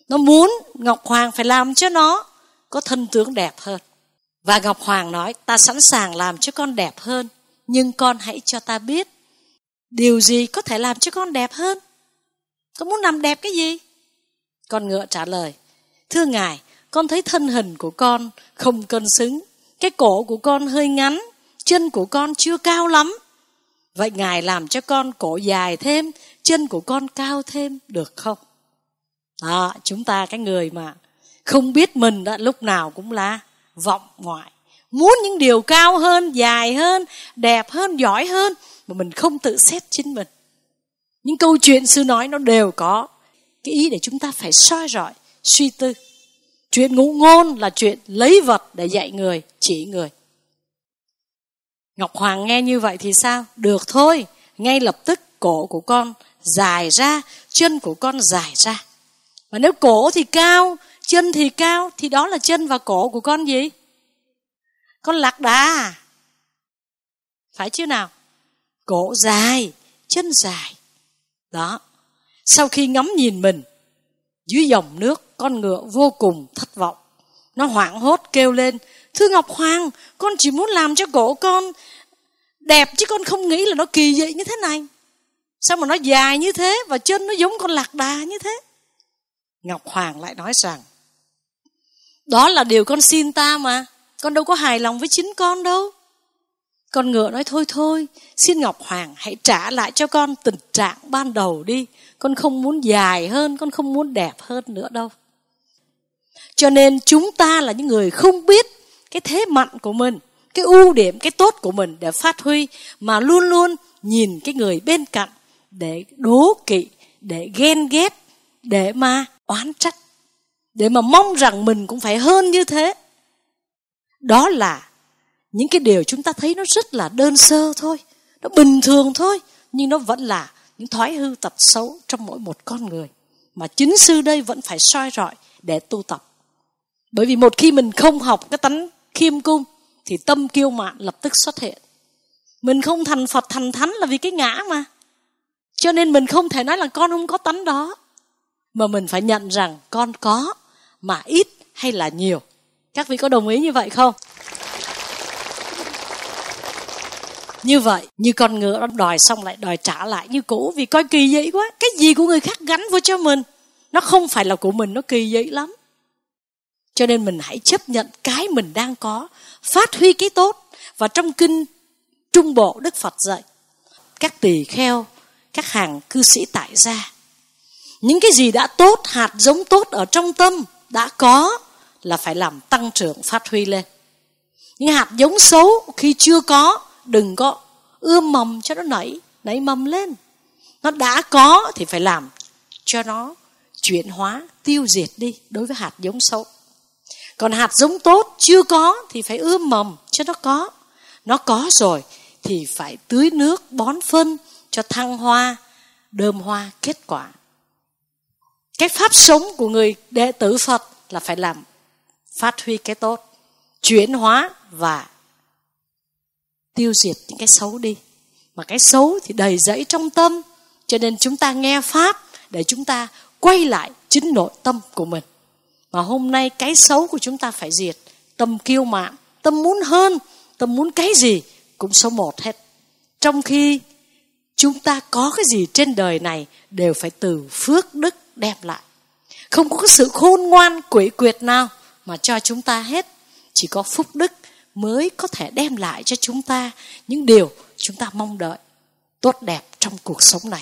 S2: Nó muốn Ngọc Hoàng phải làm cho nó có thân tướng đẹp hơn. Và Ngọc Hoàng nói, ta sẵn sàng làm cho con đẹp hơn, nhưng con hãy cho ta biết điều gì có thể làm cho con đẹp hơn. Con muốn làm đẹp cái gì? Con ngựa trả lời, thưa ngài, con thấy thân hình của con không cân xứng. Cái cổ của con hơi ngắn, chân của con chưa cao lắm. Vậy ngài làm cho con cổ dài thêm, chân của con cao thêm được không? Đó, chúng ta cái người mà không biết mình đó, lúc nào cũng là vọng ngoại. Muốn những điều cao hơn, dài hơn, đẹp hơn, giỏi hơn, mà mình không tự xét chính mình. Những câu chuyện sư nói nó đều có cái ý để chúng ta phải soi rọi, suy tư. Chuyện ngụ ngôn là chuyện lấy vật để dạy người, chỉ người. Ngọc Hoàng nghe như vậy thì sao? Được thôi, ngay lập tức cổ của con dài ra, chân của con dài ra. Và nếu cổ thì cao, chân thì cao, thì đó là chân và cổ của con gì? Con lạc đà. Phải chứ nào? Cổ dài, chân dài. Đó. Sau khi ngắm nhìn mình dưới dòng nước, con ngựa vô cùng thất vọng. Nó hoảng hốt kêu lên, thưa Ngọc Hoàng, con chỉ muốn làm cho cổ con đẹp, chứ con không nghĩ là nó kỳ dị như thế này. Sao mà nó dài như thế và chân nó giống con lạc đà như thế? Ngọc Hoàng lại nói rằng, đó là điều con xin ta mà, con đâu có hài lòng với chính con đâu. Con ngựa nói, thôi thôi, xin Ngọc Hoàng hãy trả lại cho con tình trạng ban đầu đi. Con không muốn dài hơn, con không muốn đẹp hơn nữa đâu. Cho nên chúng ta là những người không biết cái thế mạnh của mình, cái ưu điểm, cái tốt của mình để phát huy, mà luôn luôn nhìn cái người bên cạnh để đố kỵ, để ghen ghét, để mà oán trách, để mà mong rằng mình cũng phải hơn như thế. Đó là những cái điều chúng ta thấy nó rất là đơn sơ thôi, nó bình thường thôi, nhưng nó vẫn là những thói hư tật xấu trong mỗi một con người mà chính sư đây vẫn phải soi rọi để tu tập. Bởi vì một khi mình không học cái tánh khiêm cung thì tâm kiêu mạn lập tức xuất hiện. Mình không thành Phật thành thánh là vì cái ngã mà. Cho nên mình không thể nói là con không có tánh đó, mà mình phải nhận rằng con có, mà ít hay là nhiều. Các vị có đồng ý như vậy không? Như vậy, như con ngựa nó đòi xong lại đòi trả lại như cũ, vì coi kỳ dị quá. Cái gì của người khác gắn vô cho mình, nó không phải là của mình, nó kỳ dị lắm. Cho nên mình hãy chấp nhận cái mình đang có, phát huy cái tốt. Và trong kinh Trung Bộ, Đức Phật dạy các tỳ kheo, các hàng cư sĩ tại gia, những cái gì đã tốt, hạt giống tốt ở trong tâm đã có là phải làm tăng trưởng phát huy lên. Những hạt giống xấu khi chưa có, đừng có ươm mầm cho nó nảy, nảy mầm lên. Nó đã có thì phải làm cho nó chuyển hóa, tiêu diệt đi đối với hạt giống xấu. Còn hạt giống tốt chưa có thì phải ươm mầm cho nó có. Nó có rồi thì phải tưới nước, bón phân cho thăng hoa, đơm hoa, kết quả. Cái pháp sống của người đệ tử Phật là phải làm phát huy cái tốt, chuyển hóa và tiêu diệt những cái xấu đi. Mà cái xấu thì đầy rẫy trong tâm. Cho nên chúng ta nghe pháp để chúng ta quay lại chính nội tâm của mình. Mà hôm nay cái xấu của chúng ta phải diệt. Tâm kiêu mạn, tâm muốn hơn, tâm muốn cái gì cũng số một hết. Trong khi chúng ta có cái gì trên đời này đều phải từ phước đức đem lại. Không có cái sự khôn ngoan quỷ quyệt nào mà cho chúng ta hết. Chỉ có phúc đức mới có thể đem lại cho chúng ta những điều chúng ta mong đợi tốt đẹp trong cuộc sống này.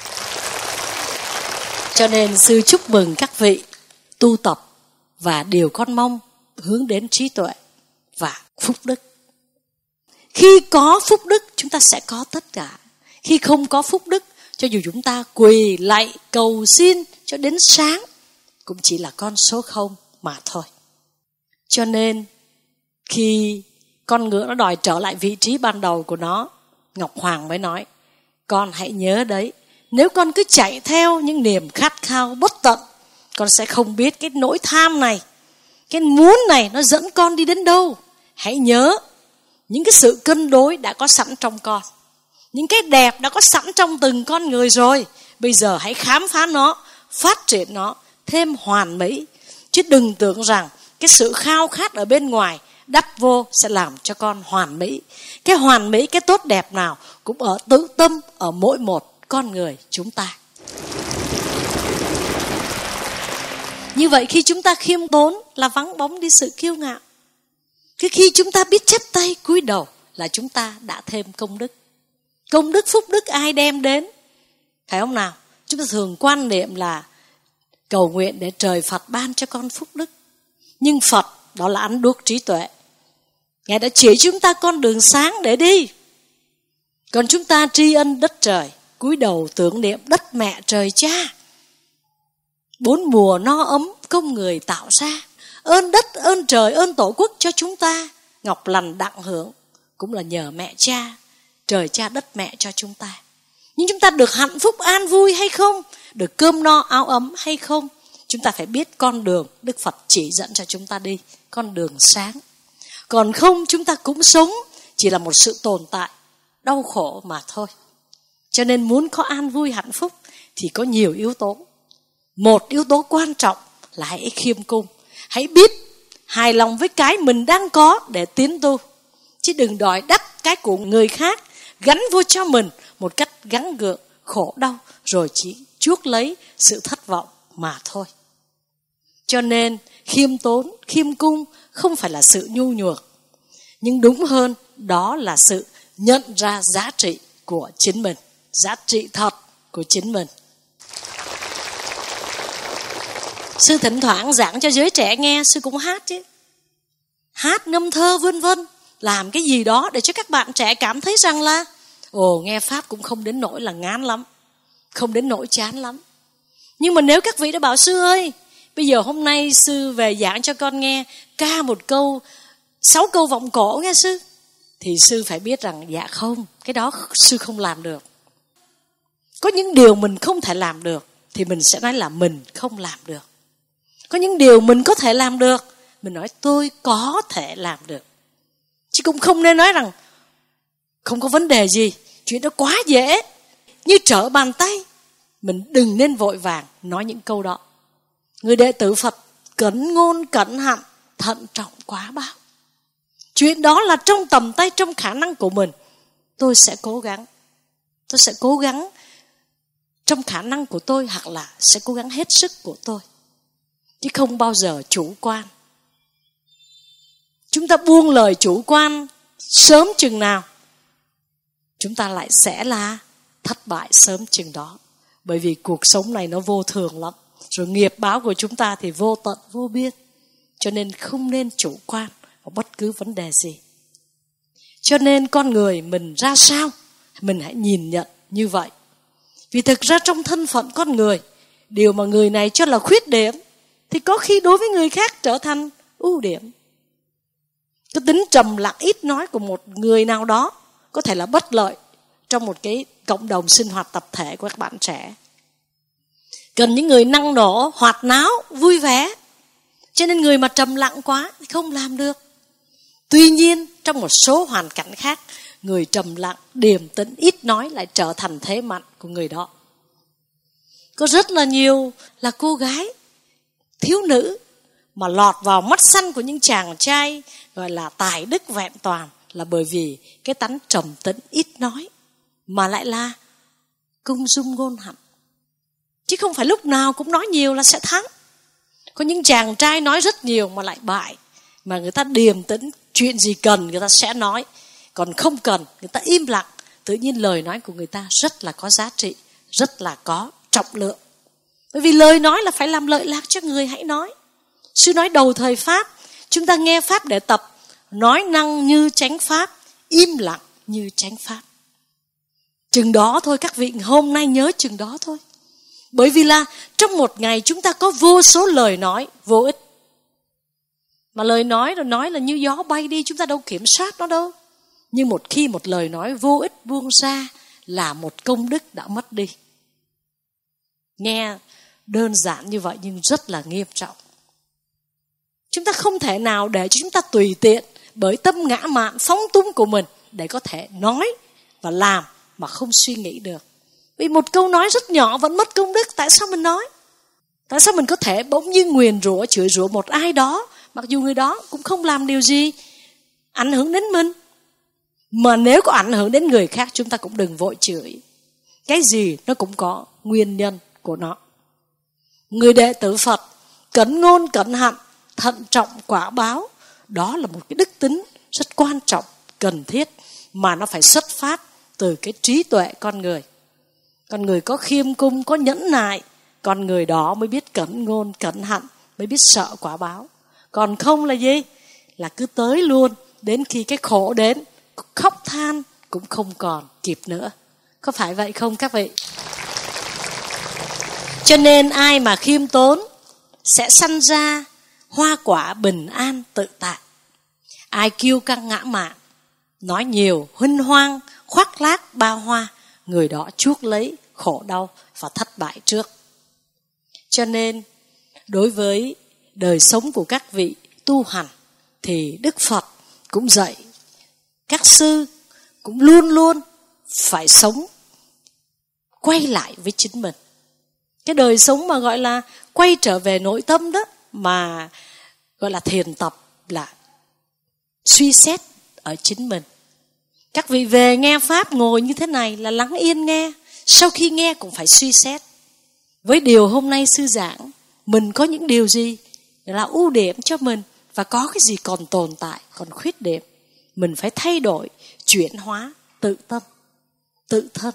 S2: Cho nên sư chúc mừng các vị tu tập, và điều con mong hướng đến trí tuệ và phúc đức. Khi có phúc đức chúng ta sẽ có tất cả. Khi không có phúc đức, cho dù chúng ta quỳ lạy cầu xin cho đến sáng cũng chỉ là con số không mà thôi. Cho nên khi con ngựa nó đòi trở lại vị trí ban đầu của nó, Ngọc Hoàng mới nói, con hãy nhớ đấy, nếu con cứ chạy theo những niềm khát khao bất tận, con sẽ không biết cái nỗi tham này, cái muốn này nó dẫn con đi đến đâu. Hãy nhớ, những cái sự cân đối đã có sẵn trong con, những cái đẹp đã có sẵn trong từng con người rồi. Bây giờ hãy khám phá nó, phát triển nó, thêm hoàn mỹ. Chứ đừng tưởng rằng cái sự khao khát ở bên ngoài đắp vô sẽ làm cho con hoàn mỹ. Cái hoàn mỹ, cái tốt đẹp nào cũng ở tự tâm, ở mỗi một con người chúng ta. Như vậy khi chúng ta khiêm tốn là vắng bóng đi sự kiêu ngạo. Cái khi chúng ta biết chắp tay cúi đầu là chúng ta đã thêm công đức. Công đức, phúc đức ai đem đến? Phải không nào? Chúng ta thường quan niệm là cầu nguyện để trời Phật ban cho con phúc đức. Nhưng Phật đó là ánh đuốc trí tuệ. Ngài đã chỉ chúng ta con đường sáng để đi. Còn chúng ta tri ân đất trời, cúi đầu tưởng niệm đất mẹ trời cha. Bốn mùa no ấm công người tạo ra. Ơn đất, ơn trời, ơn tổ quốc cho chúng ta ngọc lành đặng hưởng cũng là nhờ mẹ cha, trời cha đất mẹ cho chúng ta. Nhưng chúng ta được hạnh phúc an vui hay không? Được cơm no áo ấm hay không? Chúng ta phải biết con đường Đức Phật chỉ dẫn cho chúng ta đi, con đường sáng. Còn không chúng ta cũng sống chỉ là một sự tồn tại đau khổ mà thôi. Cho nên muốn có an vui hạnh phúc thì có nhiều yếu tố. Một yếu tố quan trọng là hãy khiêm cung. Hãy biết hài lòng với cái mình đang có để tiến tu. Chứ đừng đòi đắp cái của người khác gắn vô cho mình một cách gắng gượng, khổ đau, rồi chỉ chuốc lấy sự thất vọng mà thôi. Cho nên khiêm tốn, khiêm cung không phải là sự nhu nhược, nhưng đúng hơn đó là sự nhận ra giá trị của chính mình, giá trị thật của chính mình. Sư thỉnh thoảng giảng cho giới trẻ nghe, sư cũng hát chứ. Hát, ngâm thơ vân vân, làm cái gì đó để cho các bạn trẻ cảm thấy rằng là ồ, nghe Pháp cũng không đến nỗi là ngán lắm, không đến nỗi chán lắm. Nhưng mà nếu các vị đã bảo sư ơi, bây giờ hôm nay sư về giảng cho con nghe ca một câu, sáu câu vọng cổ nghe sư, thì sư phải biết rằng dạ không, cái đó sư không làm được. Có những điều mình không thể làm được thì mình sẽ nói là mình không làm được. Có những điều mình có thể làm được, mình nói tôi có thể làm được. Chứ cũng không nên nói rằng không có vấn đề gì, chuyện đó quá dễ, như trở bàn tay. Mình đừng nên vội vàng nói những câu đó. Người đệ tử Phật cẩn ngôn cẩn hạnh, thận trọng quá bao. Chuyện đó là trong tầm tay, trong khả năng của mình. Tôi sẽ cố gắng. Tôi sẽ cố gắng trong khả năng của tôi, hoặc là sẽ cố gắng hết sức của tôi. Chứ không bao giờ chủ quan. Chúng ta buông lời chủ quan sớm chừng nào, chúng ta lại sẽ là thất bại sớm chừng đó. Bởi vì cuộc sống này nó vô thường lắm. Rồi nghiệp báo của chúng ta thì vô tận, vô biên. Cho nên không nên chủ quan ở bất cứ vấn đề gì. Cho nên con người mình ra sao, mình hãy nhìn nhận như vậy. Vì thực ra trong thân phận con người, điều mà người này cho là khuyết điểm thì có khi đối với người khác trở thành ưu điểm. Cái tính trầm lặng ít nói của một người nào đó có thể là bất lợi trong một cái cộng đồng sinh hoạt tập thể của các bạn trẻ. Cần những người năng nổ, hoạt náo, vui vẻ. Cho nên người mà trầm lặng quá thì không làm được. Tuy nhiên trong một số hoàn cảnh khác, người trầm lặng, điềm tĩnh, ít nói lại trở thành thế mạnh của người đó. Có rất là nhiều là cô gái, thiếu nữ mà lọt vào mắt xanh của những chàng trai gọi là tài đức vẹn toàn, là bởi vì cái tánh trầm tĩnh ít nói mà lại là cung dung ngôn hạnh. Chứ không phải lúc nào cũng nói nhiều là sẽ thắng. Có những chàng trai nói rất nhiều mà lại bại, mà người ta điềm tĩnh, chuyện gì cần người ta sẽ nói, còn không cần người ta im lặng. Tự nhiên lời nói của người ta rất là có giá trị, rất là có trọng lượng. Bởi vì lời nói là phải làm lợi lạc cho người hãy nói. Sư nói đầu thời Pháp, chúng ta nghe Pháp để tập nói năng như chánh Pháp, im lặng như chánh Pháp. Chừng đó thôi các vị, hôm nay nhớ chừng đó thôi. Bởi vì là trong một ngày chúng ta có vô số lời nói vô ích. Mà lời nói rồi nói là như gió bay đi, chúng ta đâu kiểm soát nó đâu. Nhưng một khi một lời nói vô ích buông ra là một công đức đã mất đi. Nghe đơn giản như vậy nhưng rất là nghiêm trọng. Chúng ta không thể nào để cho chúng ta tùy tiện bởi tâm ngã mạn phóng túng của mình để có thể nói và làm mà không suy nghĩ được. Vì một câu nói rất nhỏ vẫn mất công đức. Tại sao mình nói? Tại sao mình có thể bỗng nhiên nguyền rủa, chửi rủa một ai đó, mặc dù người đó cũng không làm điều gì ảnh hưởng đến mình? Mà nếu có ảnh hưởng đến người khác, chúng ta cũng đừng vội chửi. Cái gì nó cũng có nguyên nhân của nó. Người đệ tử Phật cẩn ngôn cẩn hạnh, thận trọng quả báo. Đó là một cái đức tính rất quan trọng, cần thiết, mà nó phải xuất phát từ cái trí tuệ con người. Con người có khiêm cung, có nhẫn nại, con người đó mới biết cẩn ngôn cẩn hạnh, mới biết sợ quả báo. Còn không là gì? Là cứ tới luôn, đến khi cái khổ đến, khóc than cũng không còn kịp nữa. Có phải vậy không các vị? Cho nên ai mà khiêm tốn sẽ sanh ra hoa quả bình an tự tại. Ai kiêu căng ngã mạn, nói nhiều, huênh hoang, khoác lác ba hoa, người đó chuốc lấy khổ đau và thất bại trước. Cho nên đối với đời sống của các vị tu hành thì Đức Phật cũng dạy các sư cũng luôn luôn phải sống quay lại với chính mình. Cái đời sống mà gọi là quay trở về nội tâm đó, mà gọi là thiền tập, là suy xét ở chính mình. Các vị về nghe Pháp ngồi như thế này là lắng yên nghe. Sau khi nghe cũng phải suy xét. Với điều hôm nay sư giảng, mình có những điều gì là ưu điểm cho mình, và có cái gì còn tồn tại, còn khuyết điểm. Mình phải thay đổi, chuyển hóa, tự tâm, tự thân.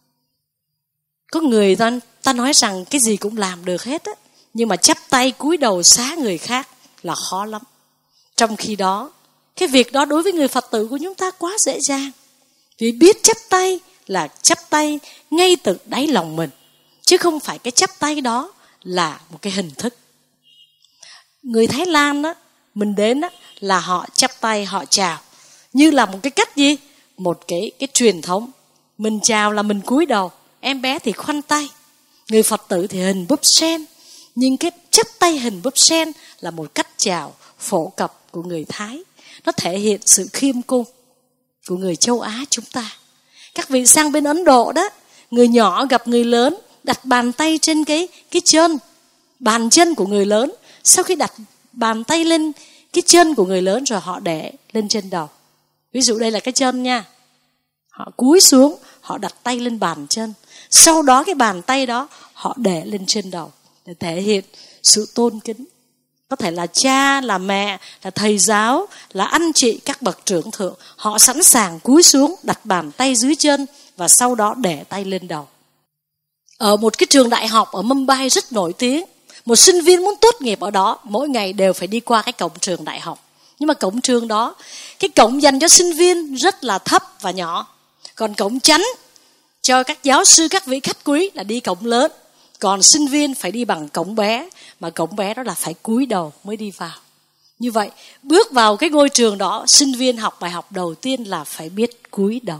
S2: Có người ta, ta nói rằng cái gì cũng làm được hết á, nhưng mà chắp tay cúi đầu xá người khác là khó lắm. Trong khi đó, cái việc đó đối với người Phật tử của chúng ta quá dễ dàng. Vì biết chắp tay là chắp tay ngay từ đáy lòng mình, chứ không phải cái chắp tay đó là một cái hình thức. Người Thái Lan đó, mình đến đó, là họ chắp tay, họ chào như là một cái cách gì? Một cái, cái truyền thống. Mình chào là mình cúi đầu, em bé thì khoanh tay. Người Phật tử thì hình búp sen. Nhưng cái chắp tay hình búp sen là một cách chào phổ cập của người Thái. Nó thể hiện sự khiêm cung của người châu Á chúng ta. Các vị sang bên Ấn Độ đó, người nhỏ gặp người lớn, đặt bàn tay trên cái, cái chân, bàn chân của người lớn. Sau khi đặt bàn tay lên cái chân của người lớn rồi họ để lên trên đầu. Ví dụ đây là cái chân nha. Họ cúi xuống, họ đặt tay lên bàn chân. Sau đó cái bàn tay đó họ để lên trên đầu để thể hiện sự tôn kính. Có thể là cha, là mẹ, là thầy giáo, là anh chị, các bậc trưởng thượng. Họ sẵn sàng cúi xuống, đặt bàn tay dưới chân và sau đó để tay lên đầu. Ở một cái trường đại học ở Mumbai rất nổi tiếng, một sinh viên muốn tốt nghiệp ở đó, mỗi ngày đều phải đi qua cái cổng trường đại học. Nhưng mà cổng trường đó, cái cổng dành cho sinh viên rất là thấp và nhỏ. Còn cổng chắn cho các giáo sư, các vị khách quý là đi cổng lớn. Còn sinh viên phải đi bằng cổng bé, mà cổng bé đó là phải cúi đầu mới đi vào. Như vậy, bước vào cái ngôi trường đó, sinh viên học bài học đầu tiên là phải biết cúi đầu.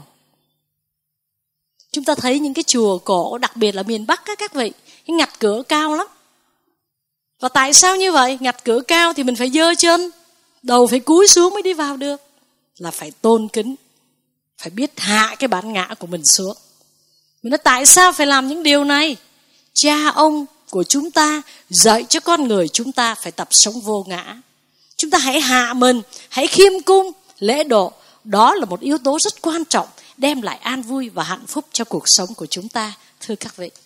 S2: Chúng ta thấy những cái chùa cổ, đặc biệt là miền Bắc á các vị, cái ngạch cửa cao lắm. Và tại sao như vậy? Ngạch cửa cao thì mình phải giơ chân, đầu phải cúi xuống mới đi vào được. Là phải tôn kính, phải biết hạ cái bản ngã của mình xuống. Mình nói tại sao phải làm những điều này? Cha ông của chúng ta dạy cho con người chúng ta phải tập sống vô ngã. Chúng ta hãy hạ mình, hãy khiêm cung, lễ độ. Đó là một yếu tố rất quan trọng, đem lại an vui và hạnh phúc cho cuộc sống của chúng ta, thưa các vị.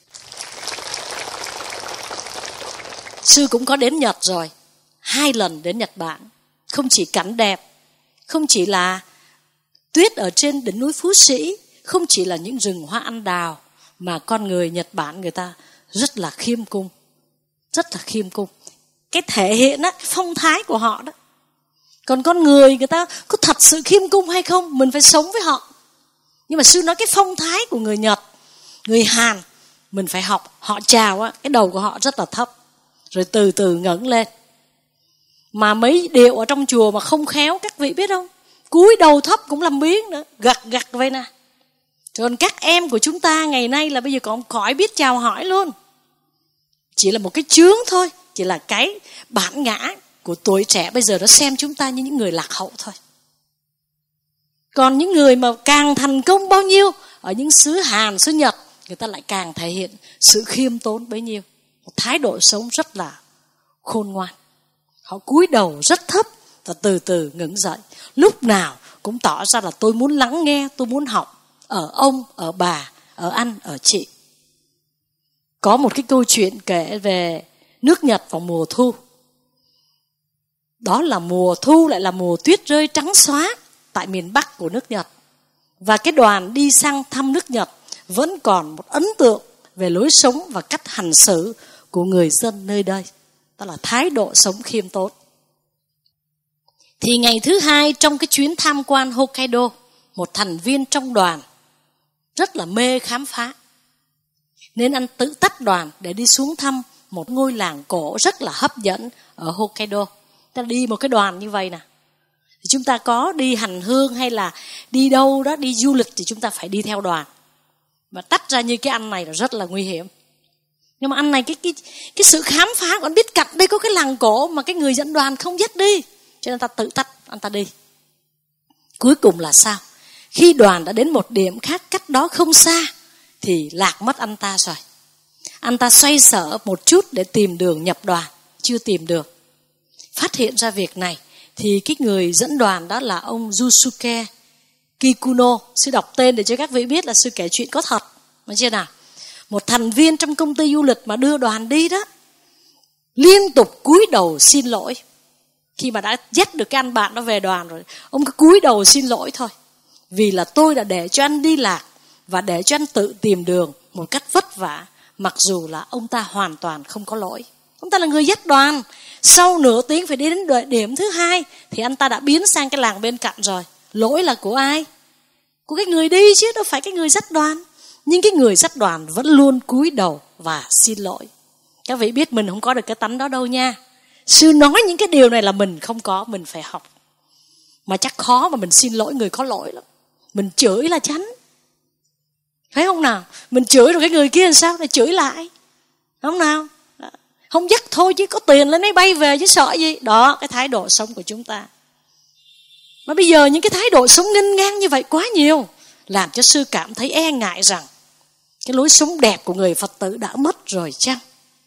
S2: Sư cũng có đến Nhật rồi, hai lần đến Nhật Bản. Không chỉ cảnh đẹp, không chỉ là tuyết ở trên đỉnh núi Phú Sĩ, không chỉ là những rừng hoa anh đào, mà con người Nhật Bản người ta rất là khiêm cung, rất là khiêm cung. Cái thể hiện á, cái phong thái của họ đó. Còn con người người ta có thật sự khiêm cung hay không, mình phải sống với họ. Nhưng mà sư nói cái phong thái của người Nhật, người Hàn, mình phải học. Họ chào á, cái đầu của họ rất là thấp, rồi từ từ ngẩng lên. Mà mấy điệu ở trong chùa mà không khéo, các vị biết không? Cúi đầu thấp cũng làm biếng nữa, gật gật vậy nè. Còn các em của chúng ta ngày nay là bây giờ còn khỏi biết chào hỏi luôn. Chỉ là một cái chướng thôi, chỉ là cái bản ngã của tuổi trẻ bây giờ nó xem chúng ta như những người lạc hậu thôi. Còn những người mà càng thành công bao nhiêu, ở những xứ Hàn, xứ Nhật, người ta lại càng thể hiện sự khiêm tốn bấy nhiêu. một thái độ sống rất là khôn ngoan. Họ cúi đầu rất thấp và từ từ ngẩng dậy. Lúc nào cũng tỏ ra là tôi muốn lắng nghe, tôi muốn học ở ông, ở bà, ở anh, ở chị. Có một cái câu chuyện kể về nước Nhật vào mùa thu. Đó là mùa thu lại là mùa tuyết rơi trắng xóa tại miền Bắc của nước Nhật. Và cái đoàn đi sang thăm nước Nhật vẫn còn một ấn tượng về lối sống và cách hành xử của người dân nơi đây. Đó là thái độ sống khiêm tốn. Thì ngày thứ hai trong cái chuyến tham quan Hokkaido, một thành viên trong đoàn rất là mê khám phá, nên anh tự tách đoàn để đi xuống thăm một ngôi làng cổ rất là hấp dẫn ở Hokkaido. Ta đi một cái đoàn như vậy nè, thì chúng ta có đi hành hương hay là đi đâu đó, đi du lịch thì chúng ta phải đi theo đoàn. Mà tách ra như cái anh này là rất là nguy hiểm. Nhưng mà anh này cái cái cái sự khám phá của anh biết cạnh đây có cái làng cổ mà cái người dẫn đoàn không dắt đi, cho nên anh ta tự tách, anh ta đi. Cuối cùng là sao? Khi đoàn đã đến một điểm khác cách đó không xa thì lạc mất anh ta rồi. Anh ta xoay sở một chút để tìm đường nhập đoàn, chưa tìm được. Phát hiện ra việc này thì cái người dẫn đoàn đó là ông Yusuke Kikuno. Sư đọc tên để cho các vị biết là sư kể chuyện có thật. Nói chưa nào? Một thành viên trong công ty du lịch mà đưa đoàn đi đó, liên tục cúi đầu xin lỗi. Khi mà đã dắt được cái anh bạn đó về đoàn rồi, ông cứ cúi đầu xin lỗi thôi. Vì là tôi đã để cho anh đi lạc và để cho anh tự tìm đường một cách vất vả, mặc dù là ông ta hoàn toàn không có lỗi. Ông ta là người dắt đoàn. Sau nửa tiếng phải đi đến điểm thứ hai thì anh ta đã biến sang cái làng bên cạnh rồi. Lỗi là của ai? Của cái người đi chứ, đâu phải cái người dắt đoàn. Nhưng cái người dắt đoàn vẫn luôn cúi đầu và xin lỗi. Các vị biết mình không có được cái tánh đó đâu nha. Sư nói những cái điều này là mình không có, mình phải học. Mà chắc khó mà mình xin lỗi người có lỗi lắm. Mình chửi là chánh. Thấy không nào? Mình chửi rồi cái người kia làm sao? Để chửi lại. Không nào? Không dắt thôi chứ có tiền lên máy bay về chứ sợ gì. Đó, cái thái độ sống của chúng ta. Mà bây giờ những cái thái độ sống nghênh ngang như vậy quá nhiều, làm cho sư cảm thấy e ngại rằng cái lối sống đẹp của người Phật tử đã mất rồi chăng?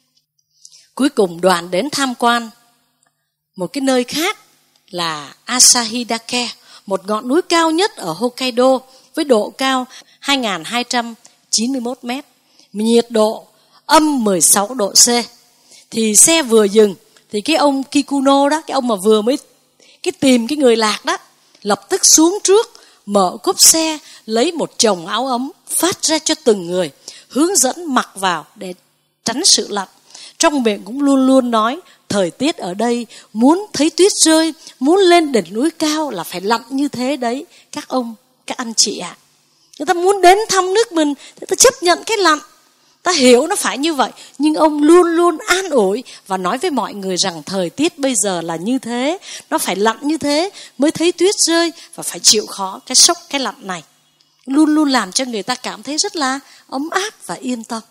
S2: Cuối cùng đoàn đến tham quan một cái nơi khác là Asahidake, một ngọn núi cao nhất ở Hokkaido với độ cao hai nghìn hai trăm chín mươi mốt mét, nhiệt độ âm mười sáu độ C. Thì xe vừa dừng thì cái ông Kikuno đó, cái ông mà vừa mới cái tìm cái người lạc đó, lập tức xuống trước, mở cốp xe, lấy một chồng áo ấm phát ra cho từng người, hướng dẫn mặc vào để tránh sự lạnh. Trong miệng cũng luôn luôn nói thời tiết ở đây muốn thấy tuyết rơi, muốn lên đỉnh núi cao là phải lạnh như thế đấy các ông, các anh chị ạ. À. Người ta muốn đến thăm nước mình thì ta chấp nhận cái lạnh. Ta hiểu nó phải như vậy, nhưng ông luôn luôn an ủi và nói với mọi người rằng thời tiết bây giờ là như thế, nó phải lạnh như thế mới thấy tuyết rơi và phải chịu khó cái sốc, cái lạnh này. Luôn luôn làm cho người ta cảm thấy rất là ấm áp và yên tâm.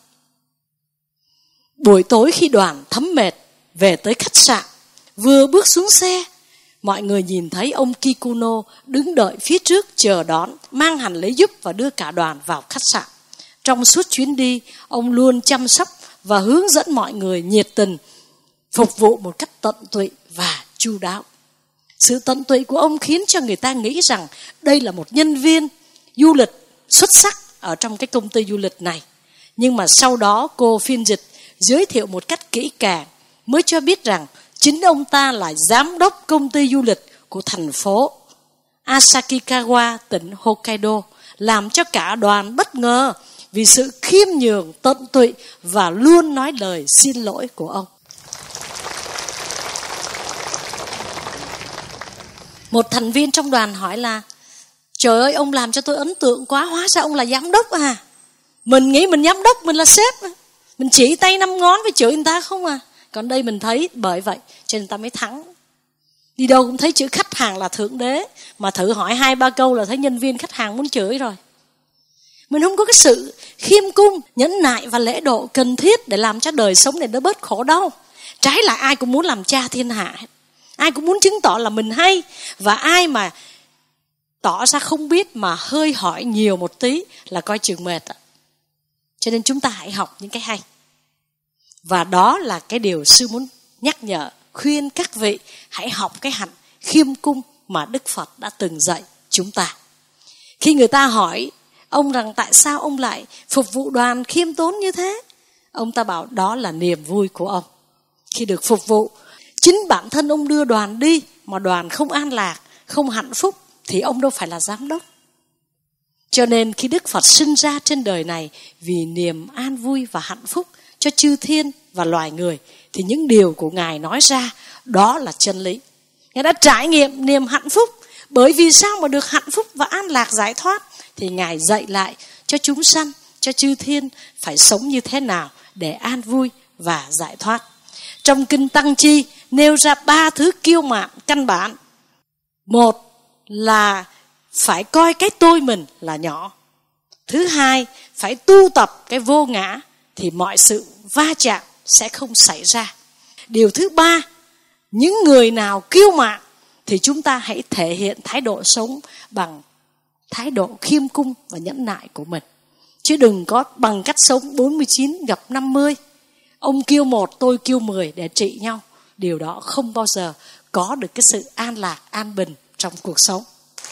S2: Buổi tối khi đoàn thấm mệt về tới khách sạn, vừa bước xuống xe, mọi người nhìn thấy ông Kikuno đứng đợi phía trước chờ đón, mang hành lý giúp và đưa cả đoàn vào khách sạn. Trong suốt chuyến đi, ông luôn chăm sóc và hướng dẫn mọi người nhiệt tình, phục vụ một cách tận tụy và chu đáo. Sự tận tụy của ông khiến cho người ta nghĩ rằng đây là một nhân viên du lịch xuất sắc ở trong cái công ty du lịch này. Nhưng mà sau đó cô phiên dịch giới thiệu một cách kỹ càng mới cho biết rằng chính ông ta là giám đốc công ty du lịch của thành phố Asakikawa, tỉnh Hokkaido, làm cho cả đoàn bất ngờ vì sự khiêm nhường, tận tụy và luôn nói lời xin lỗi của ông. Một thành viên trong đoàn hỏi là: trời ơi, ông làm cho tôi ấn tượng quá, hóa ra ông là giám đốc à? Mình nghĩ mình giám đốc, mình là sếp, mình chỉ tay năm ngón với chửi người ta không à. Còn đây mình thấy bởi vậy cho nên ta mới thắng. Đi đâu cũng thấy chữ khách hàng là thượng đế, mà thử hỏi hai ba câu là thấy nhân viên khách hàng muốn chửi rồi. Mình không có cái sự khiêm cung, nhẫn nại và lễ độ cần thiết để làm cho đời sống này nó bớt khổ đau. Trái lại ai cũng muốn làm cha thiên hạ, ai cũng muốn chứng tỏ là mình hay. Và ai mà tỏ ra không biết mà hơi hỏi nhiều một tí là coi chừng mệt. Cho nên chúng ta hãy học những cái hay. Và đó là cái điều sư muốn nhắc nhở, khuyên các vị hãy học cái hạnh khiêm cung mà Đức Phật đã từng dạy chúng ta. Khi người ta hỏi ông rằng tại sao ông lại phục vụ đoàn khiêm tốn như thế, ông ta bảo đó là niềm vui của ông khi được phục vụ. Chính bản thân ông đưa đoàn đi mà đoàn không an lạc, không hạnh phúc thì ông đâu phải là giám đốc. Cho nên khi Đức Phật sinh ra trên đời này vì niềm an vui và hạnh phúc cho chư thiên và loài người, thì những điều của Ngài nói ra đó là chân lý. Ngài đã trải nghiệm niềm hạnh phúc. Bởi vì sao mà được hạnh phúc và an lạc giải thoát, thì Ngài dạy lại cho chúng sanh, cho chư thiên phải sống như thế nào để an vui và giải thoát. Trong Kinh Tăng Chi nêu ra ba thứ kiêu mạn căn bản. Một là phải coi cái tôi mình là nhỏ. Thứ hai, phải tu tập cái vô ngã thì mọi sự va chạm sẽ không xảy ra. Điều thứ ba, những người nào kiêu mạn thì chúng ta hãy thể hiện thái độ sống bằng thái độ khiêm cung và nhẫn nại của mình. Chứ đừng có bằng cách sống bốn mươi chín gặp năm mươi. Ông kêu một, tôi kêu mười để trị nhau. Điều đó không bao giờ có được cái sự an lạc, an bình trong cuộc sống.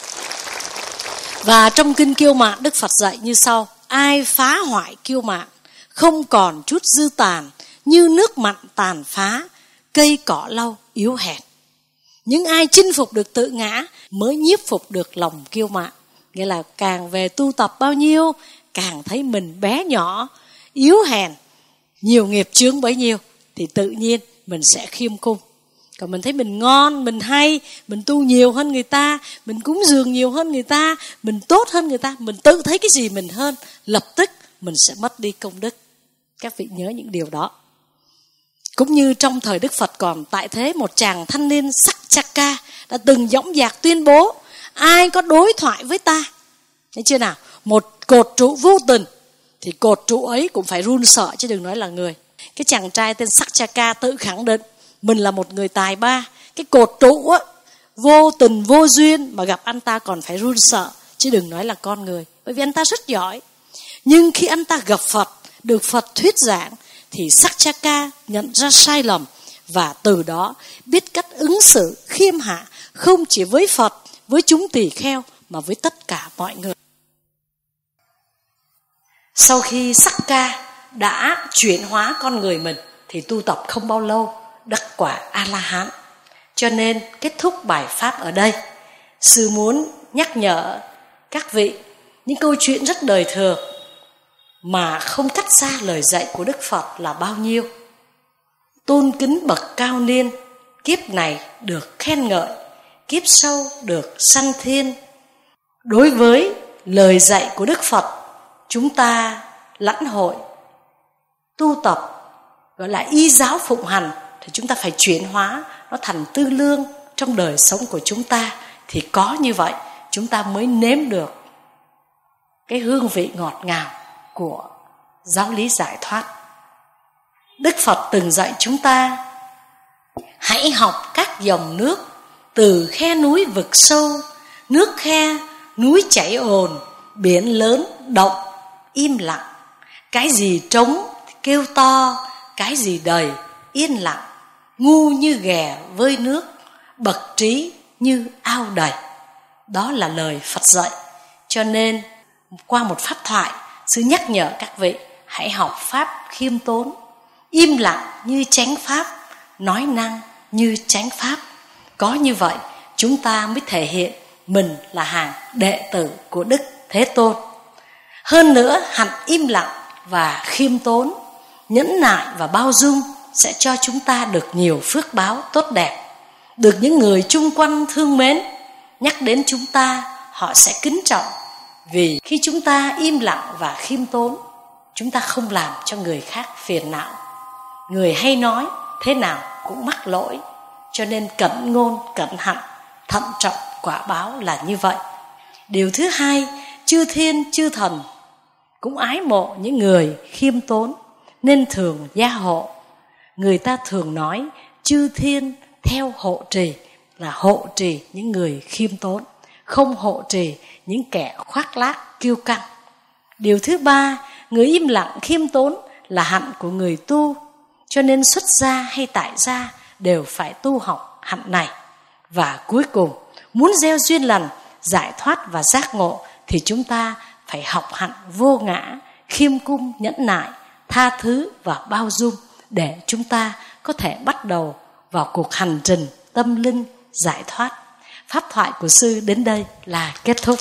S2: Và trong Kinh Kiêu Mạn, Đức Phật dạy như sau: ai phá hoại kiêu mạn, không còn chút dư tàn, như nước mặn tàn phá, cây cỏ lau yếu hèn. Những ai chinh phục được tự ngã mới nhiếp phục được lòng kiêu mạn. Nghĩa là càng về tu tập bao nhiêu, càng thấy mình bé nhỏ, yếu hèn, nhiều nghiệp chướng bấy nhiêu, thì tự nhiên mình sẽ khiêm cung. Còn mình thấy mình ngon, mình hay, mình tu nhiều hơn người ta, mình cúng dường nhiều hơn người ta, mình tốt hơn người ta, mình tự thấy cái gì mình hơn, lập tức mình sẽ mất đi công đức. Các vị nhớ những điều đó. Cũng như trong thời Đức Phật còn tại thế, một chàng thanh niên Sakchaka đã từng dõng dạc tuyên bố: ai có đối thoại với ta, thấy chưa nào, một cột trụ vô tình, thì cột trụ ấy cũng phải run sợ, chứ đừng nói là người. Cái chàng trai tên Sakchaka tự khẳng định mình là một người tài ba. Cái cột trụ á, vô tình vô duyên mà gặp anh ta còn phải run sợ, chứ đừng nói là con người. Bởi vì anh ta rất giỏi. Nhưng khi anh ta gặp Phật, được Phật thuyết giảng, thì Sakchaka nhận ra sai lầm, và từ đó biết cách ứng xử khiêm hạ, không chỉ với Phật, với chúng tỳ kheo, mà với tất cả mọi người. Sau khi Sakka đã chuyển hóa con người mình, thì tu tập không bao lâu đắc quả A-la-hán. Cho nên kết thúc bài pháp ở đây, sư muốn nhắc nhở các vị những câu chuyện rất đời thường mà không cách xa lời dạy của Đức Phật là bao nhiêu. Tôn kính bậc cao niên, kiếp này được khen ngợi, kiếp sau được sanh thiên. Đối với lời dạy của Đức Phật, chúng ta lãnh hội, tu tập, gọi là y giáo phụng hành, thì chúng ta phải chuyển hóa nó thành tư lương trong đời sống của chúng ta. Thì có như vậy chúng ta mới nếm được cái hương vị ngọt ngào của giáo lý giải thoát. Đức Phật từng dạy chúng ta: hãy học các dòng nước từ khe núi vực sâu, nước khe, núi chảy ồn, biển lớn động im lặng. Cái gì trống kêu to, cái gì đầy yên lặng. Ngu như ghè vơi nước, bậc trí như ao đầy. Đó là lời Phật dạy. Cho nên qua một pháp thoại, sư nhắc nhở các vị hãy học pháp khiêm tốn, im lặng như chánh pháp, nói năng như chánh pháp. Có như vậy chúng ta mới thể hiện mình là hàng đệ tử của Đức Thế Tôn. Hơn nữa, hạnh im lặng và khiêm tốn, nhẫn nại và bao dung sẽ cho chúng ta được nhiều phước báo tốt đẹp. Được những người chung quanh thương mến, nhắc đến chúng ta, họ sẽ kính trọng. Vì khi chúng ta im lặng và khiêm tốn, chúng ta không làm cho người khác phiền não. Người hay nói thế nào cũng mắc lỗi, cho nên cẩn ngôn cẩn hạnh, thận trọng quả báo là như vậy. Điều thứ hai, chư thiên chư thần cũng ái mộ những người khiêm tốn, nên thường gia hộ. Người ta thường nói chư thiên theo hộ trì, là hộ trì những người khiêm tốn, không hộ trì những kẻ khoác lác kiêu căng. Điều thứ ba, người im lặng khiêm tốn là hạnh của người tu. Cho nên xuất gia hay tại gia đều phải tu học hạnh này. Và cuối cùng, muốn gieo duyên lành, giải thoát và giác ngộ thì chúng ta phải học hạnh vô ngã, khiêm cung, nhẫn nại, tha thứ và bao dung để chúng ta có thể bắt đầu vào cuộc hành trình tâm linh giải thoát. Pháp thoại của sư đến đây là kết thúc.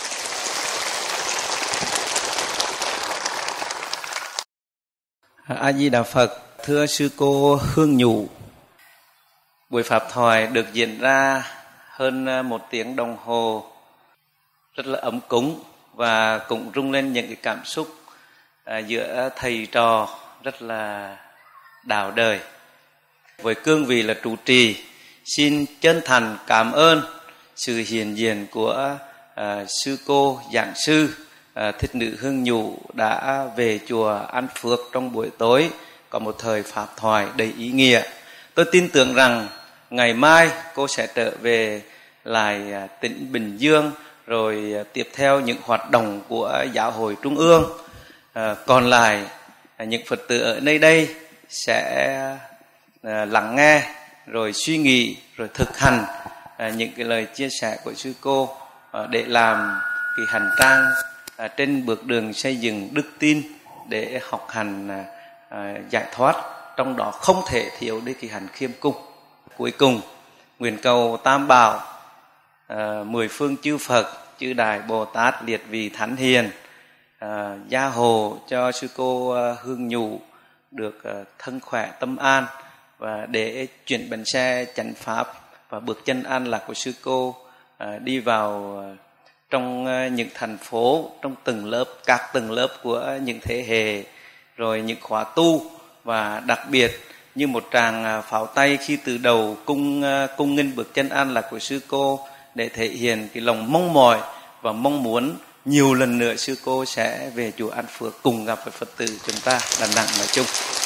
S3: A Di Đà Phật. Thưa sư cô Hương Nhụ, buổi pháp thoại được diễn ra hơn một tiếng đồng hồ, rất là ấm cúng và cũng rung lên những cái cảm xúc giữa thầy trò rất là đạo đời. Với cương vị là trụ trì, xin chân thành cảm ơn sự hiện diện của uh, sư cô giảng sư uh, Thích Nữ Hương Nhụ đã về chùa An Phước trong buổi tối có một thời pháp thoại đầy ý nghĩa. Tôi tin tưởng rằng ngày mai cô sẽ trở về lại uh, tỉnh Bình Dương, rồi uh, tiếp theo những hoạt động của Giáo hội Trung ương. Uh, còn lại uh, những Phật tử ở nơi đây sẽ uh, lắng nghe, rồi suy nghĩ, rồi thực hành à, những cái lời chia sẻ của sư cô à, để làm cái hành trang à, trên bước đường xây dựng đức tin để học hành à, à, giải thoát, trong đó không thể thiếu đi cái hành khiêm cung. Cuối cùng, nguyện cầu Tam Bảo, à, mười phương chư Phật, chư Đại Bồ Tát, liệt vị Thánh Hiền à, gia hộ cho sư cô à, Hương Nhụ được à, thân khỏe tâm an, và để chuyển bánh xe chánh pháp và bước chân an lạc của sư cô à, đi vào à, trong à, những thành phố, trong từng lớp, các tầng lớp của những thế hệ, rồi những khóa tu, và đặc biệt như một tràng à, pháo tay khi từ đầu cung à, cung nghênh bước chân an lạc của sư cô, để thể hiện cái lòng mong mỏi và mong muốn nhiều lần nữa sư cô sẽ về chùa An Phước cùng gặp với Phật tử chúng ta Đà Nẵng nói chung.